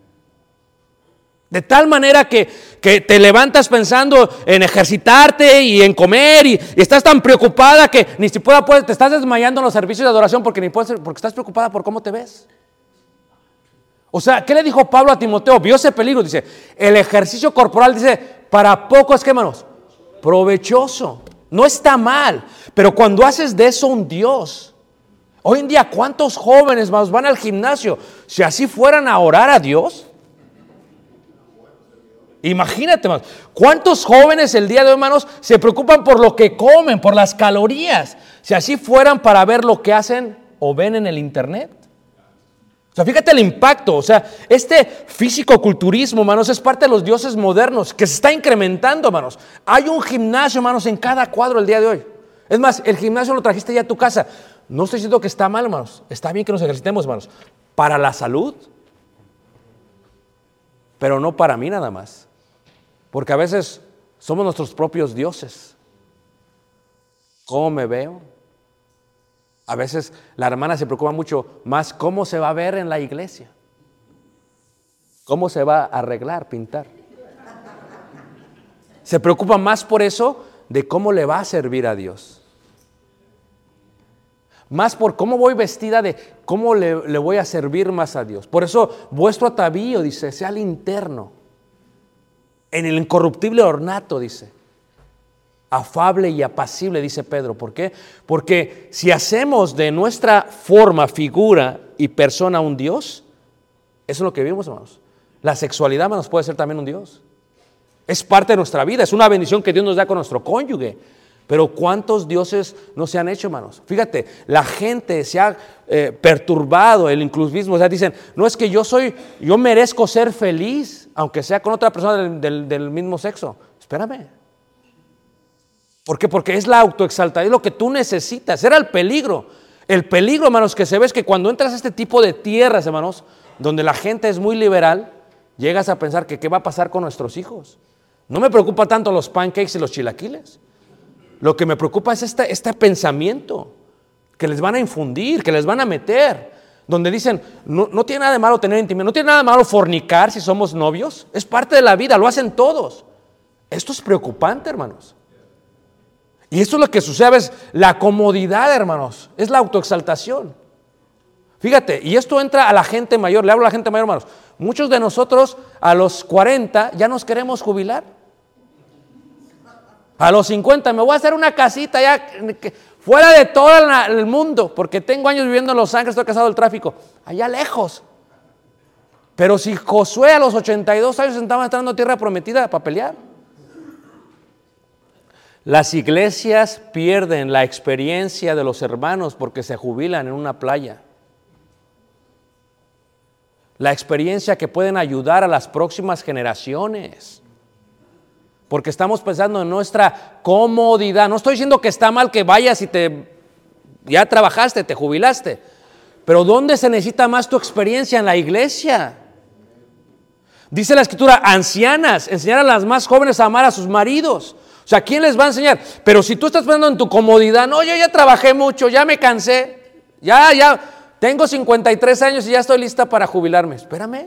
De tal manera que te levantas pensando en ejercitarte y en comer y estás tan preocupada que ni siquiera te estás desmayando en los servicios de adoración porque estás preocupada por cómo te ves. O sea, ¿qué le dijo Pablo a Timoteo? Vio ese peligro, dice, el ejercicio corporal, dice, para poco es que, hermanos, provechoso. No está mal, pero cuando haces de eso un Dios. Hoy en día, ¿cuántos jóvenes, hermanos, van al gimnasio? Si así fueran a orar a Dios. Imagínate, hermanos, ¿cuántos jóvenes el día de hoy, hermanos, se preocupan por lo que comen, por las calorías? Si así fueran para ver lo que hacen o ven en el internet. O sea, fíjate el impacto. O sea, este físico-culturismo, hermanos, es parte de los dioses modernos que se está incrementando, hermanos. Hay un gimnasio, hermanos, en cada cuadro el día de hoy. Es más, el gimnasio lo trajiste ya a tu casa. No estoy diciendo que está mal, hermanos. Está bien que nos ejercitemos, hermanos, para la salud, pero no para mí nada más. Porque a veces somos nuestros propios dioses. ¿Cómo me veo? A veces la hermana se preocupa mucho más cómo se va a ver en la iglesia. ¿Cómo se va a arreglar, pintar? Se preocupa más por eso de cómo le va a servir a Dios. Más por cómo voy vestida, de cómo le voy a servir más a Dios. Por eso vuestro atavío, dice, sea el interno. En el incorruptible ornato, dice, afable y apacible, dice Pedro. ¿Por qué? Porque si hacemos de nuestra forma, figura y persona un Dios, eso es lo que vivimos, hermanos. La sexualidad, hermanos, puede ser también un Dios. Es parte de nuestra vida, es una bendición que Dios nos da con nuestro cónyuge. Pero ¿cuántos dioses no se han hecho, hermanos? Fíjate, la gente se ha perturbado el inclusivismo. O sea, dicen, no es que yo merezco ser feliz, aunque sea con otra persona del mismo sexo. Espérame. ¿Por qué? Porque es la autoexaltación, es lo que tú necesitas. Era el peligro. El peligro, hermanos, que se ve es que cuando entras a este tipo de tierras, hermanos, donde la gente es muy liberal, llegas a pensar que qué va a pasar con nuestros hijos. No me preocupa tanto los pancakes y los chilaquiles. Lo que me preocupa es este pensamiento que les van a infundir, que les van a meter, donde dicen, no tiene nada de malo tener intimidad, no tiene nada de malo fornicar si somos novios, es parte de la vida, lo hacen todos. Esto es preocupante, hermanos. Y esto es lo que sucede a veces, la comodidad, hermanos, es la autoexaltación. Fíjate, y esto entra a la gente mayor, le hablo a la gente mayor, hermanos. Muchos de nosotros a los 40 ya nos queremos jubilar. A los 50 me voy a hacer una casita ya fuera de todo el mundo, porque tengo años viviendo en Los Ángeles, estoy cansado del tráfico, allá lejos. Pero si Josué a los 82 años estaba entrando a tierra prometida para pelear. Las iglesias pierden la experiencia de los hermanos porque se jubilan en una playa. La experiencia que pueden ayudar a las próximas generaciones. Porque estamos pensando en nuestra comodidad. No estoy diciendo que está mal que vayas y ya trabajaste, te jubilaste. Pero ¿dónde se necesita más tu experiencia? En la iglesia. Dice la Escritura, ancianas, enseñar a las más jóvenes a amar a sus maridos. O sea, ¿quién les va a enseñar? Pero si tú estás pensando en tu comodidad, no, yo ya trabajé mucho, ya me cansé, ya tengo 53 años y ya estoy lista para jubilarme. Espérame.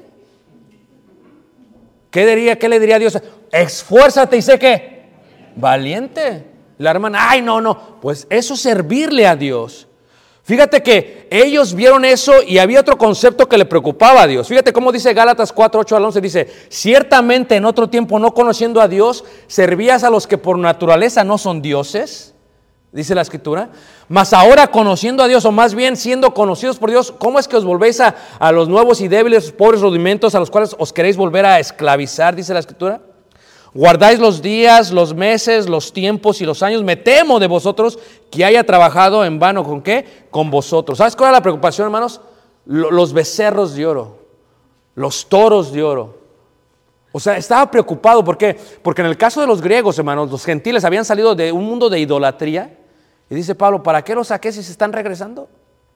¿Qué le diría a Dios? Esfuérzate y sé que valiente. Y la hermana, ay, no, pues eso es servirle a Dios. Fíjate que ellos vieron eso y había otro concepto que le preocupaba a Dios. Fíjate cómo dice Gálatas 4, 8 al 11, dice, ciertamente en otro tiempo no conociendo a Dios, servías a los que por naturaleza no son dioses, dice la Escritura, mas ahora conociendo a Dios, o más bien siendo conocidos por Dios, ¿cómo es que os volvéis a los nuevos y débiles, pobres rudimentos a los cuales os queréis volver a esclavizar, dice la Escritura? Guardáis los días, los meses, los tiempos y los años. Me temo de vosotros que haya trabajado en vano. ¿Con qué? Con vosotros. ¿Sabes cuál era la preocupación, hermanos? Los becerros de oro, los toros de oro. O sea, estaba preocupado. ¿Por qué? Porque en el caso de los griegos, hermanos, los gentiles habían salido de un mundo de idolatría. Y dice Pablo, ¿para qué los saqué si se están regresando?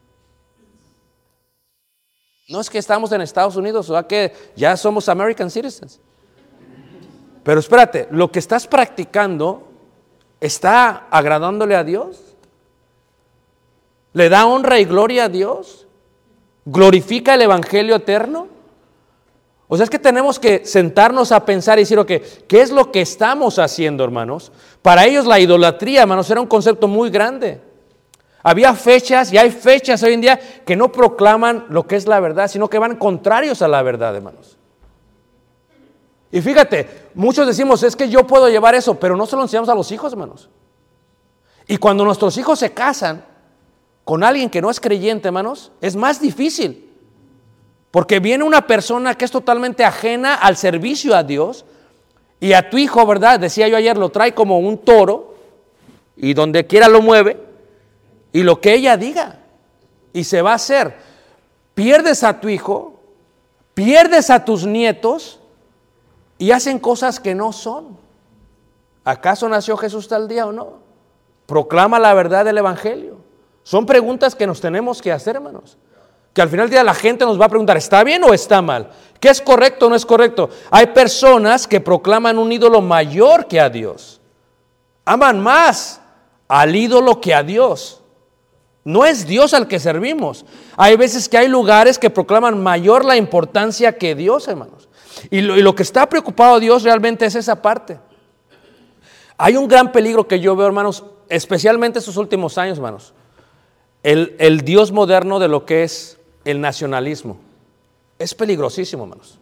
No es que estamos en Estados Unidos, o sea que ya somos American citizens. Pero espérate, lo que estás practicando está agradándole a Dios. ¿Le da honra y gloria a Dios? ¿Glorifica el evangelio eterno? O sea, es que tenemos que sentarnos a pensar y decir, ok, ¿qué es lo que estamos haciendo, hermanos? Para ellos la idolatría, hermanos, era un concepto muy grande. Había fechas y hay fechas hoy en día que no proclaman lo que es la verdad, sino que van contrarios a la verdad, hermanos. Y fíjate, muchos decimos, es que yo puedo llevar eso, pero no se lo enseñamos a los hijos, hermanos. Y cuando nuestros hijos se casan con alguien que no es creyente, hermanos, es más difícil. Porque viene una persona que es totalmente ajena al servicio a Dios. Y a tu hijo, ¿verdad? Decía yo ayer, lo trae como un toro y donde quiera lo mueve. Y lo que ella diga. Y se va a hacer. Pierdes a tu hijo, pierdes a tus nietos. Y hacen cosas que no son. ¿Acaso nació Jesús tal día o no? Proclama la verdad del evangelio. Son preguntas que nos tenemos que hacer, hermanos. Que al final del día la gente nos va a preguntar, ¿está bien o está mal? ¿Qué es correcto o no es correcto? Hay personas que proclaman un ídolo mayor que a Dios. Aman más al ídolo que a Dios. No es Dios al que servimos. Hay veces que hay lugares que proclaman mayor la importancia que Dios, hermanos. Y lo que está preocupado Dios realmente es esa parte. Hay un gran peligro que yo veo, hermanos, especialmente estos últimos años, hermanos. El Dios moderno de lo que es el nacionalismo. Es peligrosísimo, hermanos.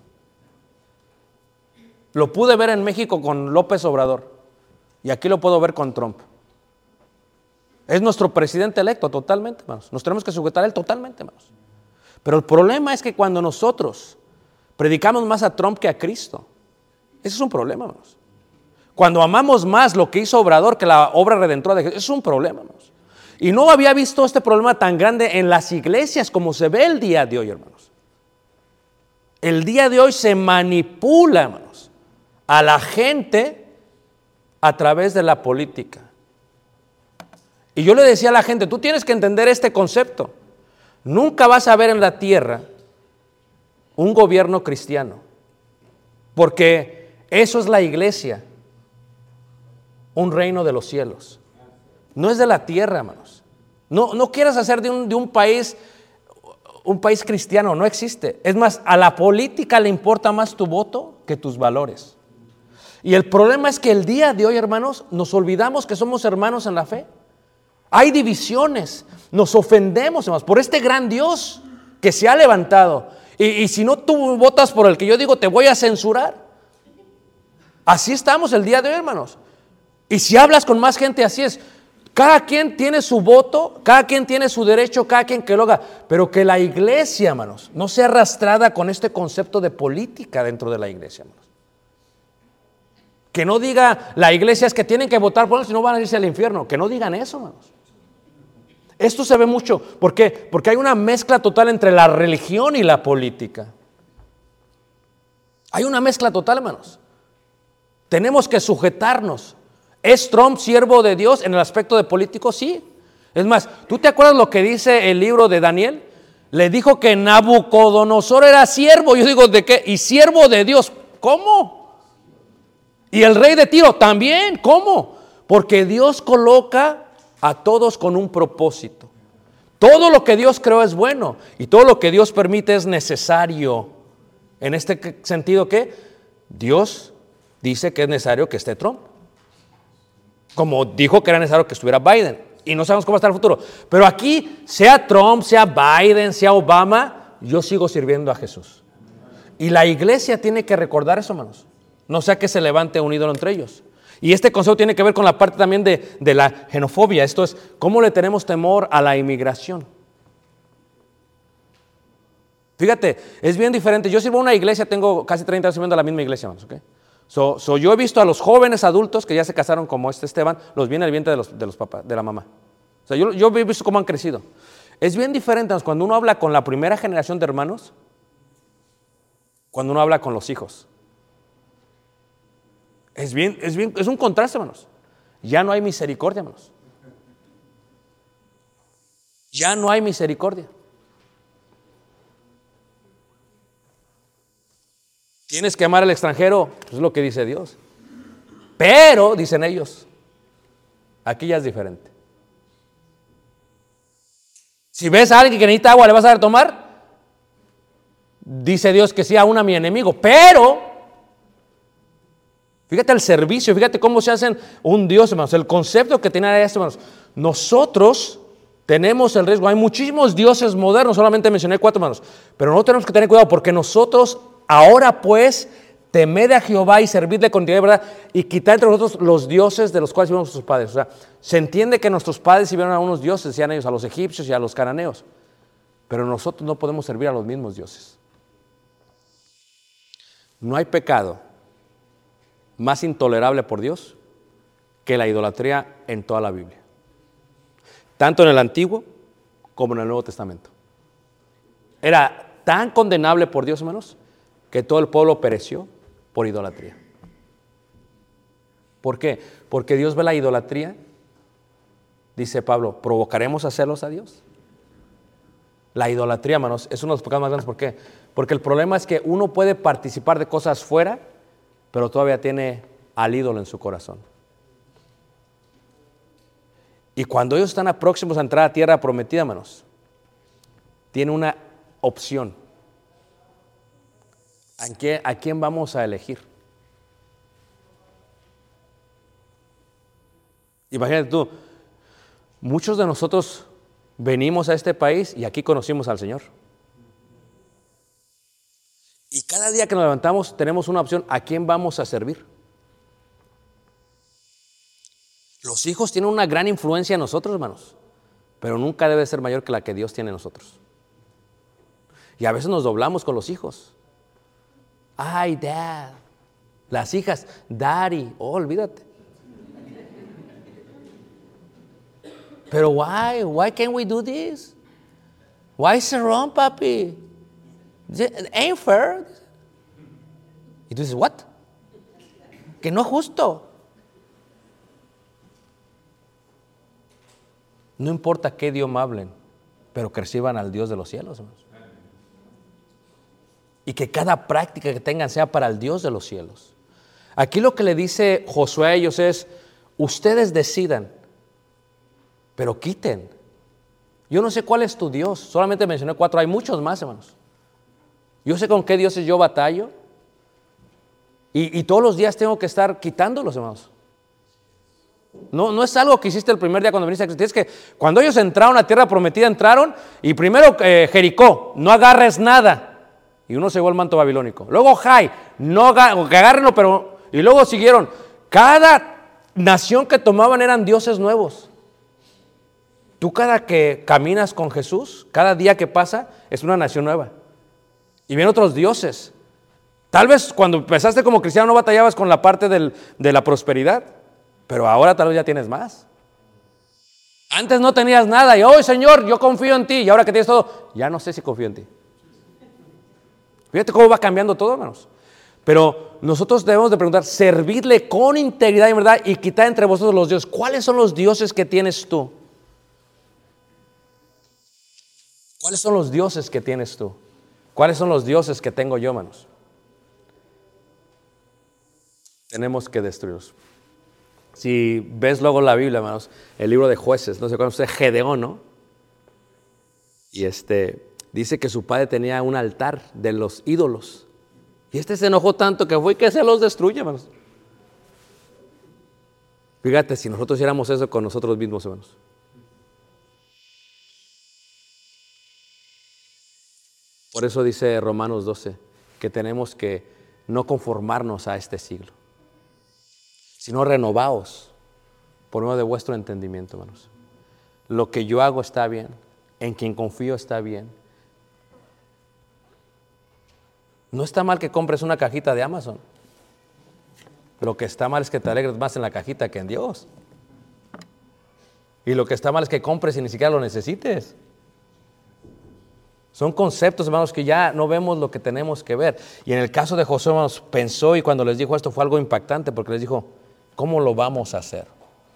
Lo pude ver en México con López Obrador. Y aquí lo puedo ver con Trump. Es nuestro presidente electo totalmente, hermanos. Nos tenemos que sujetar a él totalmente, hermanos. Pero el problema es que cuando nosotros predicamos más a Trump que a Cristo, ese es un problema, hermanos. Cuando amamos más lo que hizo Obrador que la obra redentora de Jesús, eso es un problema, hermanos. Y no había visto este problema tan grande en las iglesias como se ve el día de hoy, hermanos. El día de hoy se manipula, hermanos, a la gente a través de la política. Y yo le decía a la gente, tú tienes que entender este concepto. Nunca vas a ver en la tierra un gobierno cristiano, porque eso es la iglesia, un reino de los cielos. No es de la tierra, hermanos. No quieras hacer de un país cristiano, no existe. Es más, a la política le importa más tu voto que tus valores. Y el problema es que el día de hoy, hermanos, nos olvidamos que somos hermanos en la fe. Hay divisiones, nos ofendemos, hermanos, por este gran Dios que se ha levantado. Y si no tú votas por el que yo digo, te voy a censurar. Así estamos el día de hoy, hermanos. Y si hablas con más gente, así es. Cada quien tiene su voto, cada quien tiene su derecho, cada quien que lo haga. Pero que la iglesia, hermanos, no sea arrastrada con este concepto de política dentro de la iglesia, hermanos. Que no diga la iglesia es que tienen que votar por él, si no van a irse al infierno. Que no digan eso, hermanos. Esto se ve mucho. ¿Por qué? Porque hay una mezcla total entre la religión y la política. Hay una mezcla total, hermanos. Tenemos que sujetarnos. ¿Es Trump siervo de Dios en el aspecto de político? Sí. Es más, ¿tú te acuerdas lo que dice el libro de Daniel? Le dijo que Nabucodonosor era siervo. Yo digo, ¿de qué? Y siervo de Dios. ¿Cómo? Y el rey de Tiro también. ¿Cómo? Porque Dios coloca a todos con un propósito. Todo lo que Dios creó es bueno y todo lo que Dios permite es necesario. En este sentido, ¿qué? Dios dice que es necesario que esté Trump. como dijo que era necesario que estuviera Biden. Y no sabemos cómo va a estar el futuro. Pero aquí, sea Trump, sea Biden, sea Obama, yo sigo sirviendo a Jesús. Y la iglesia tiene que recordar eso, hermanos. No sea que se levante un ídolo entre ellos. Y este consejo tiene que ver con la parte también de la xenofobia. Esto es, ¿cómo le tenemos temor a la inmigración? Fíjate, es bien diferente. Yo sirvo a una iglesia, tengo casi 30 años sirviendo a la misma iglesia, hermanos, ¿ok? Yo he visto a los jóvenes adultos que ya se casaron como Esteban, los vi en el vientre de los papás, de la mamá. O sea, yo he visto cómo han crecido. Es bien diferente, hermanos, cuando uno habla con la primera generación de hermanos, cuando uno habla con los hijos. Es un contraste, hermanos. Ya no hay misericordia, hermanos. Ya no hay misericordia. Tienes que amar al extranjero, pues es lo que dice Dios. Pero, dicen ellos, aquí ya es diferente. Si ves a alguien que necesita agua, ¿le vas a dar a tomar? Dice Dios que sí, aún a mi enemigo. Pero, fíjate el servicio, fíjate cómo se hacen un Dios, hermanos. El concepto que tienen esto, hermanos. Nosotros tenemos el riesgo. Hay muchísimos dioses modernos, solamente mencioné 4, hermanos. Pero no tenemos que tener cuidado porque nosotros, ahora pues, temed a Jehová y servidle con integridad y verdad y quitad entre nosotros los dioses de los cuales vivieron nuestros padres. O sea, se entiende que nuestros padres sirvieron a unos dioses, decían ellos, a los egipcios y a los cananeos. Pero nosotros no podemos servir a los mismos dioses. No hay pecado más intolerable por Dios que la idolatría en toda la Biblia. Tanto en el Antiguo como en el Nuevo Testamento. Era tan condenable por Dios, hermanos, que todo el pueblo pereció por idolatría. ¿Por qué? Porque Dios ve la idolatría, dice Pablo, ¿provocaremos a celos a Dios? La idolatría, hermanos, es uno de los pecados más grandes. ¿Por qué? Porque el problema es que uno puede participar de cosas fuera, pero todavía tiene al ídolo en su corazón. Y cuando ellos están próximos a entrar a tierra prometida, hermanos, tiene una opción. ¿A quién vamos a elegir? Imagínate tú, muchos de nosotros venimos a este país y aquí conocimos al Señor. Y cada día que nos levantamos tenemos una opción, ¿a quién vamos a servir? Los hijos tienen una gran influencia en nosotros, hermanos, pero nunca debe ser mayor que la que Dios tiene en nosotros. Y a veces nos doblamos con los hijos. Ay, dad. Las hijas, daddy. Oh, olvídate. Pero why can't we do this? Why is it wrong, papi? It ain't fair. Y tú dices, what? Que no es justo. No importa qué idioma hablen, pero que reciban al Dios de los cielos, hermanos. Y que cada práctica que tengan sea para el Dios de los cielos. Aquí lo que le dice Josué a ellos es, ustedes decidan, pero quiten. Yo no sé cuál es tu Dios, solamente mencioné 4, hay muchos más, hermanos. Yo sé con qué dioses yo batallo y todos los días tengo que estar quitándolos, hermanos. No es algo que hiciste el primer día cuando viniste a Cristo. Es que cuando ellos entraron a tierra prometida, entraron y primero Jericó, no agarres nada. Y uno se llevó el manto babilónico. Luego Jai, que agárrenlo, pero... Y luego siguieron. Cada nación que tomaban eran dioses nuevos. Tú cada que caminas con Jesús, cada día que pasa, es una nación nueva. Y vienen otros dioses. Tal vez cuando empezaste como cristiano no batallabas con la parte de la prosperidad, pero ahora tal vez ya tienes más. Antes no tenías nada y hoy, Señor, yo confío en ti. Y ahora que tienes todo, ya no sé si confío en ti. Fíjate cómo va cambiando todo, hermanos. Pero nosotros debemos de preguntar, servidle con integridad y verdad y quitar entre vosotros los dioses. ¿Cuáles son los dioses que tienes tú? ¿Cuáles son los dioses que tienes tú? ¿Cuáles son los dioses que tengo yo, hermanos? Tenemos que destruirlos. Si ves luego la Biblia, hermanos, el libro de Jueces, no sé cuándo usted, Gedeón, ¿no? Y dice que su padre tenía un altar de los ídolos. Y se enojó tanto que fue que se los destruye, hermanos. Fíjate, si nosotros hiciéramos eso con nosotros mismos, hermanos. Por eso dice Romanos 12, que tenemos que no conformarnos a este siglo, sino renovaos por medio de vuestro entendimiento, hermanos. Lo que yo hago está bien, en quien confío está bien. No está mal que compres una cajita de Amazon. Lo que está mal es que te alegres más en la cajita que en Dios. Y lo que está mal es que compres y ni siquiera lo necesites. Son conceptos, hermanos, que ya no vemos lo que tenemos que ver. Y en el caso de Josué, hermanos, pensó, y cuando les dijo esto fue algo impactante, porque les dijo, ¿cómo lo vamos a hacer?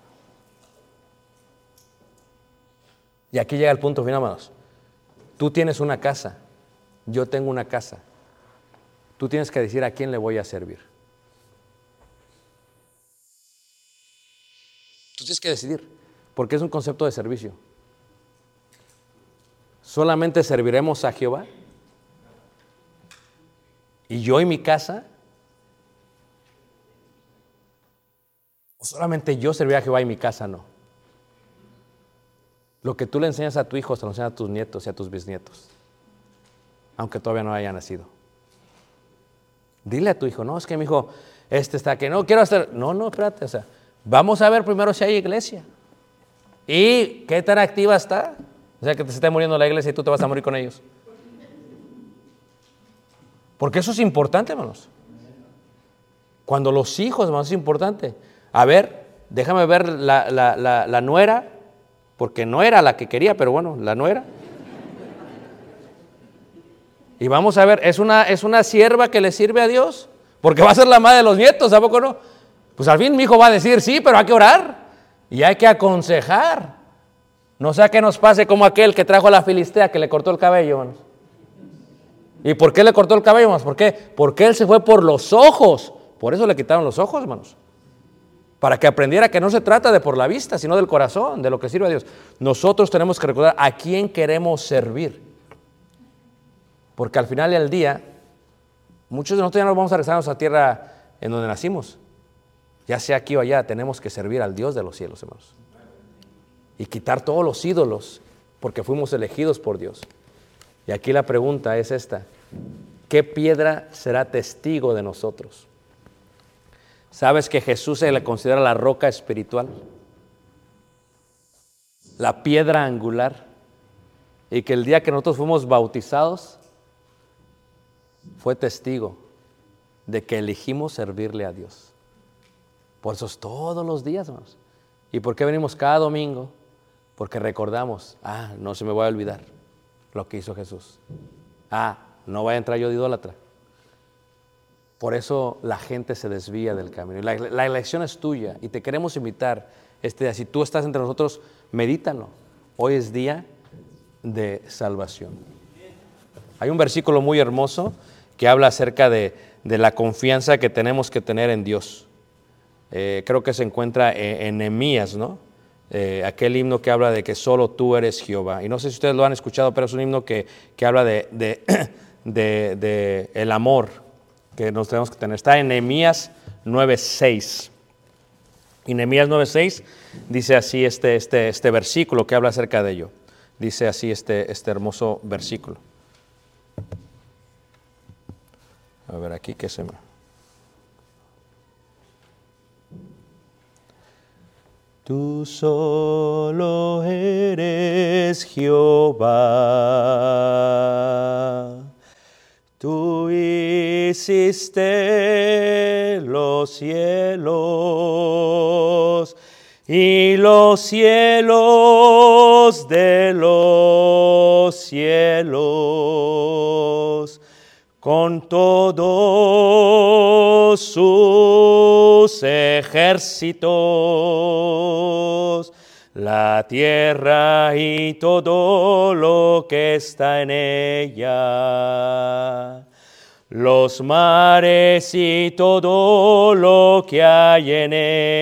Y aquí llega el punto final, hermanos. Tú tienes una casa, yo tengo una casa. Tú tienes que decir a quién le voy a servir. Tú tienes que decidir, porque es un concepto de servicio. ¿Solamente serviremos a Jehová? ¿Y yo y mi casa? ¿O solamente yo serviré a Jehová y mi casa no? Lo que tú le enseñas a tu hijo, se lo enseñas a tus nietos y a tus bisnietos, aunque todavía no haya nacido. Dile a tu hijo, no, es que mi hijo, está que no quiero hacer. No, espérate, vamos a ver primero si hay iglesia. ¿Y qué tan activa está? O sea, que te esté muriendo la iglesia y tú te vas a morir con ellos. Porque eso es importante, hermanos. Cuando los hijos, hermanos, es importante. A ver, déjame ver la nuera, porque no era la que quería, pero bueno, la nuera. Y vamos a ver, ¿es una sierva que le sirve a Dios? Porque va a ser la madre de los nietos, ¿a poco no? Pues al fin mi hijo va a decir, sí, pero hay que orar. Y hay que aconsejar. No sea que nos pase como aquel que trajo a la filistea que le cortó el cabello, hermanos. ¿Y por qué le cortó el cabello, hermanos? ¿Por qué? Porque él se fue por los ojos. Por eso le quitaron los ojos, hermanos. Para que aprendiera que no se trata de por la vista, sino del corazón, de lo que sirve a Dios. Nosotros tenemos que recordar a quién queremos servir. Porque al final del día, muchos de nosotros ya no vamos a regresar a nuestra tierra en donde nacimos. Ya sea aquí o allá, tenemos que servir al Dios de los cielos, hermanos. Y quitar todos los ídolos, porque fuimos elegidos por Dios. Y aquí la pregunta es esta: ¿qué piedra será testigo de nosotros? ¿Sabes que Jesús se le considera la roca espiritual? La piedra angular. Y que el día que nosotros fuimos bautizados, fue testigo de que elegimos servirle a Dios. Por eso es todos los días, hermanos. ¿Y por qué venimos cada domingo? Porque recordamos, no se me va a olvidar lo que hizo Jesús. No voy a entrar yo de idólatra. Por eso la gente se desvía del camino. Y la elección es tuya y te queremos invitar este día. Si tú estás entre nosotros, medítalo. Hoy es día de salvación. Hay un versículo muy hermoso que habla acerca de la confianza que tenemos que tener en Dios. Creo que se encuentra en Nehemías, ¿no? Aquel himno que habla de que solo tú eres Jehová. Y no sé si ustedes lo han escuchado, pero es un himno que habla de el amor que nos tenemos que tener. Está en Nehemías 9:6. Y Nehemías 9:6 dice así este versículo que habla acerca de ello. Dice así este hermoso versículo. A ver aquí qué se me... Tú solo eres Jehová, tú hiciste los cielos y los cielos de los cielos, con todos sus ejércitos, la tierra y todo lo que está en ella, los mares y todo lo que hay en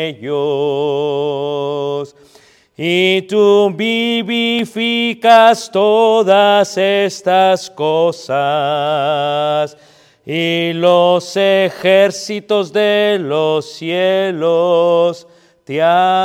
ellos. Y tú vivificas todas estas cosas, y los ejércitos de los cielos te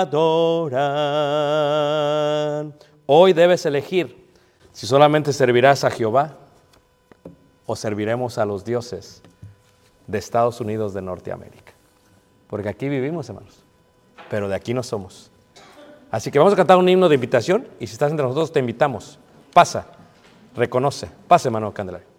adoran. Hoy debes elegir si solamente servirás a Jehová o serviremos a los dioses de Estados Unidos de Norteamérica. Porque aquí vivimos, hermanos, pero de aquí no somos. Así que vamos a cantar un himno de invitación y si estás entre nosotros te invitamos. Pasa, reconoce. Pase, hermano Candelario.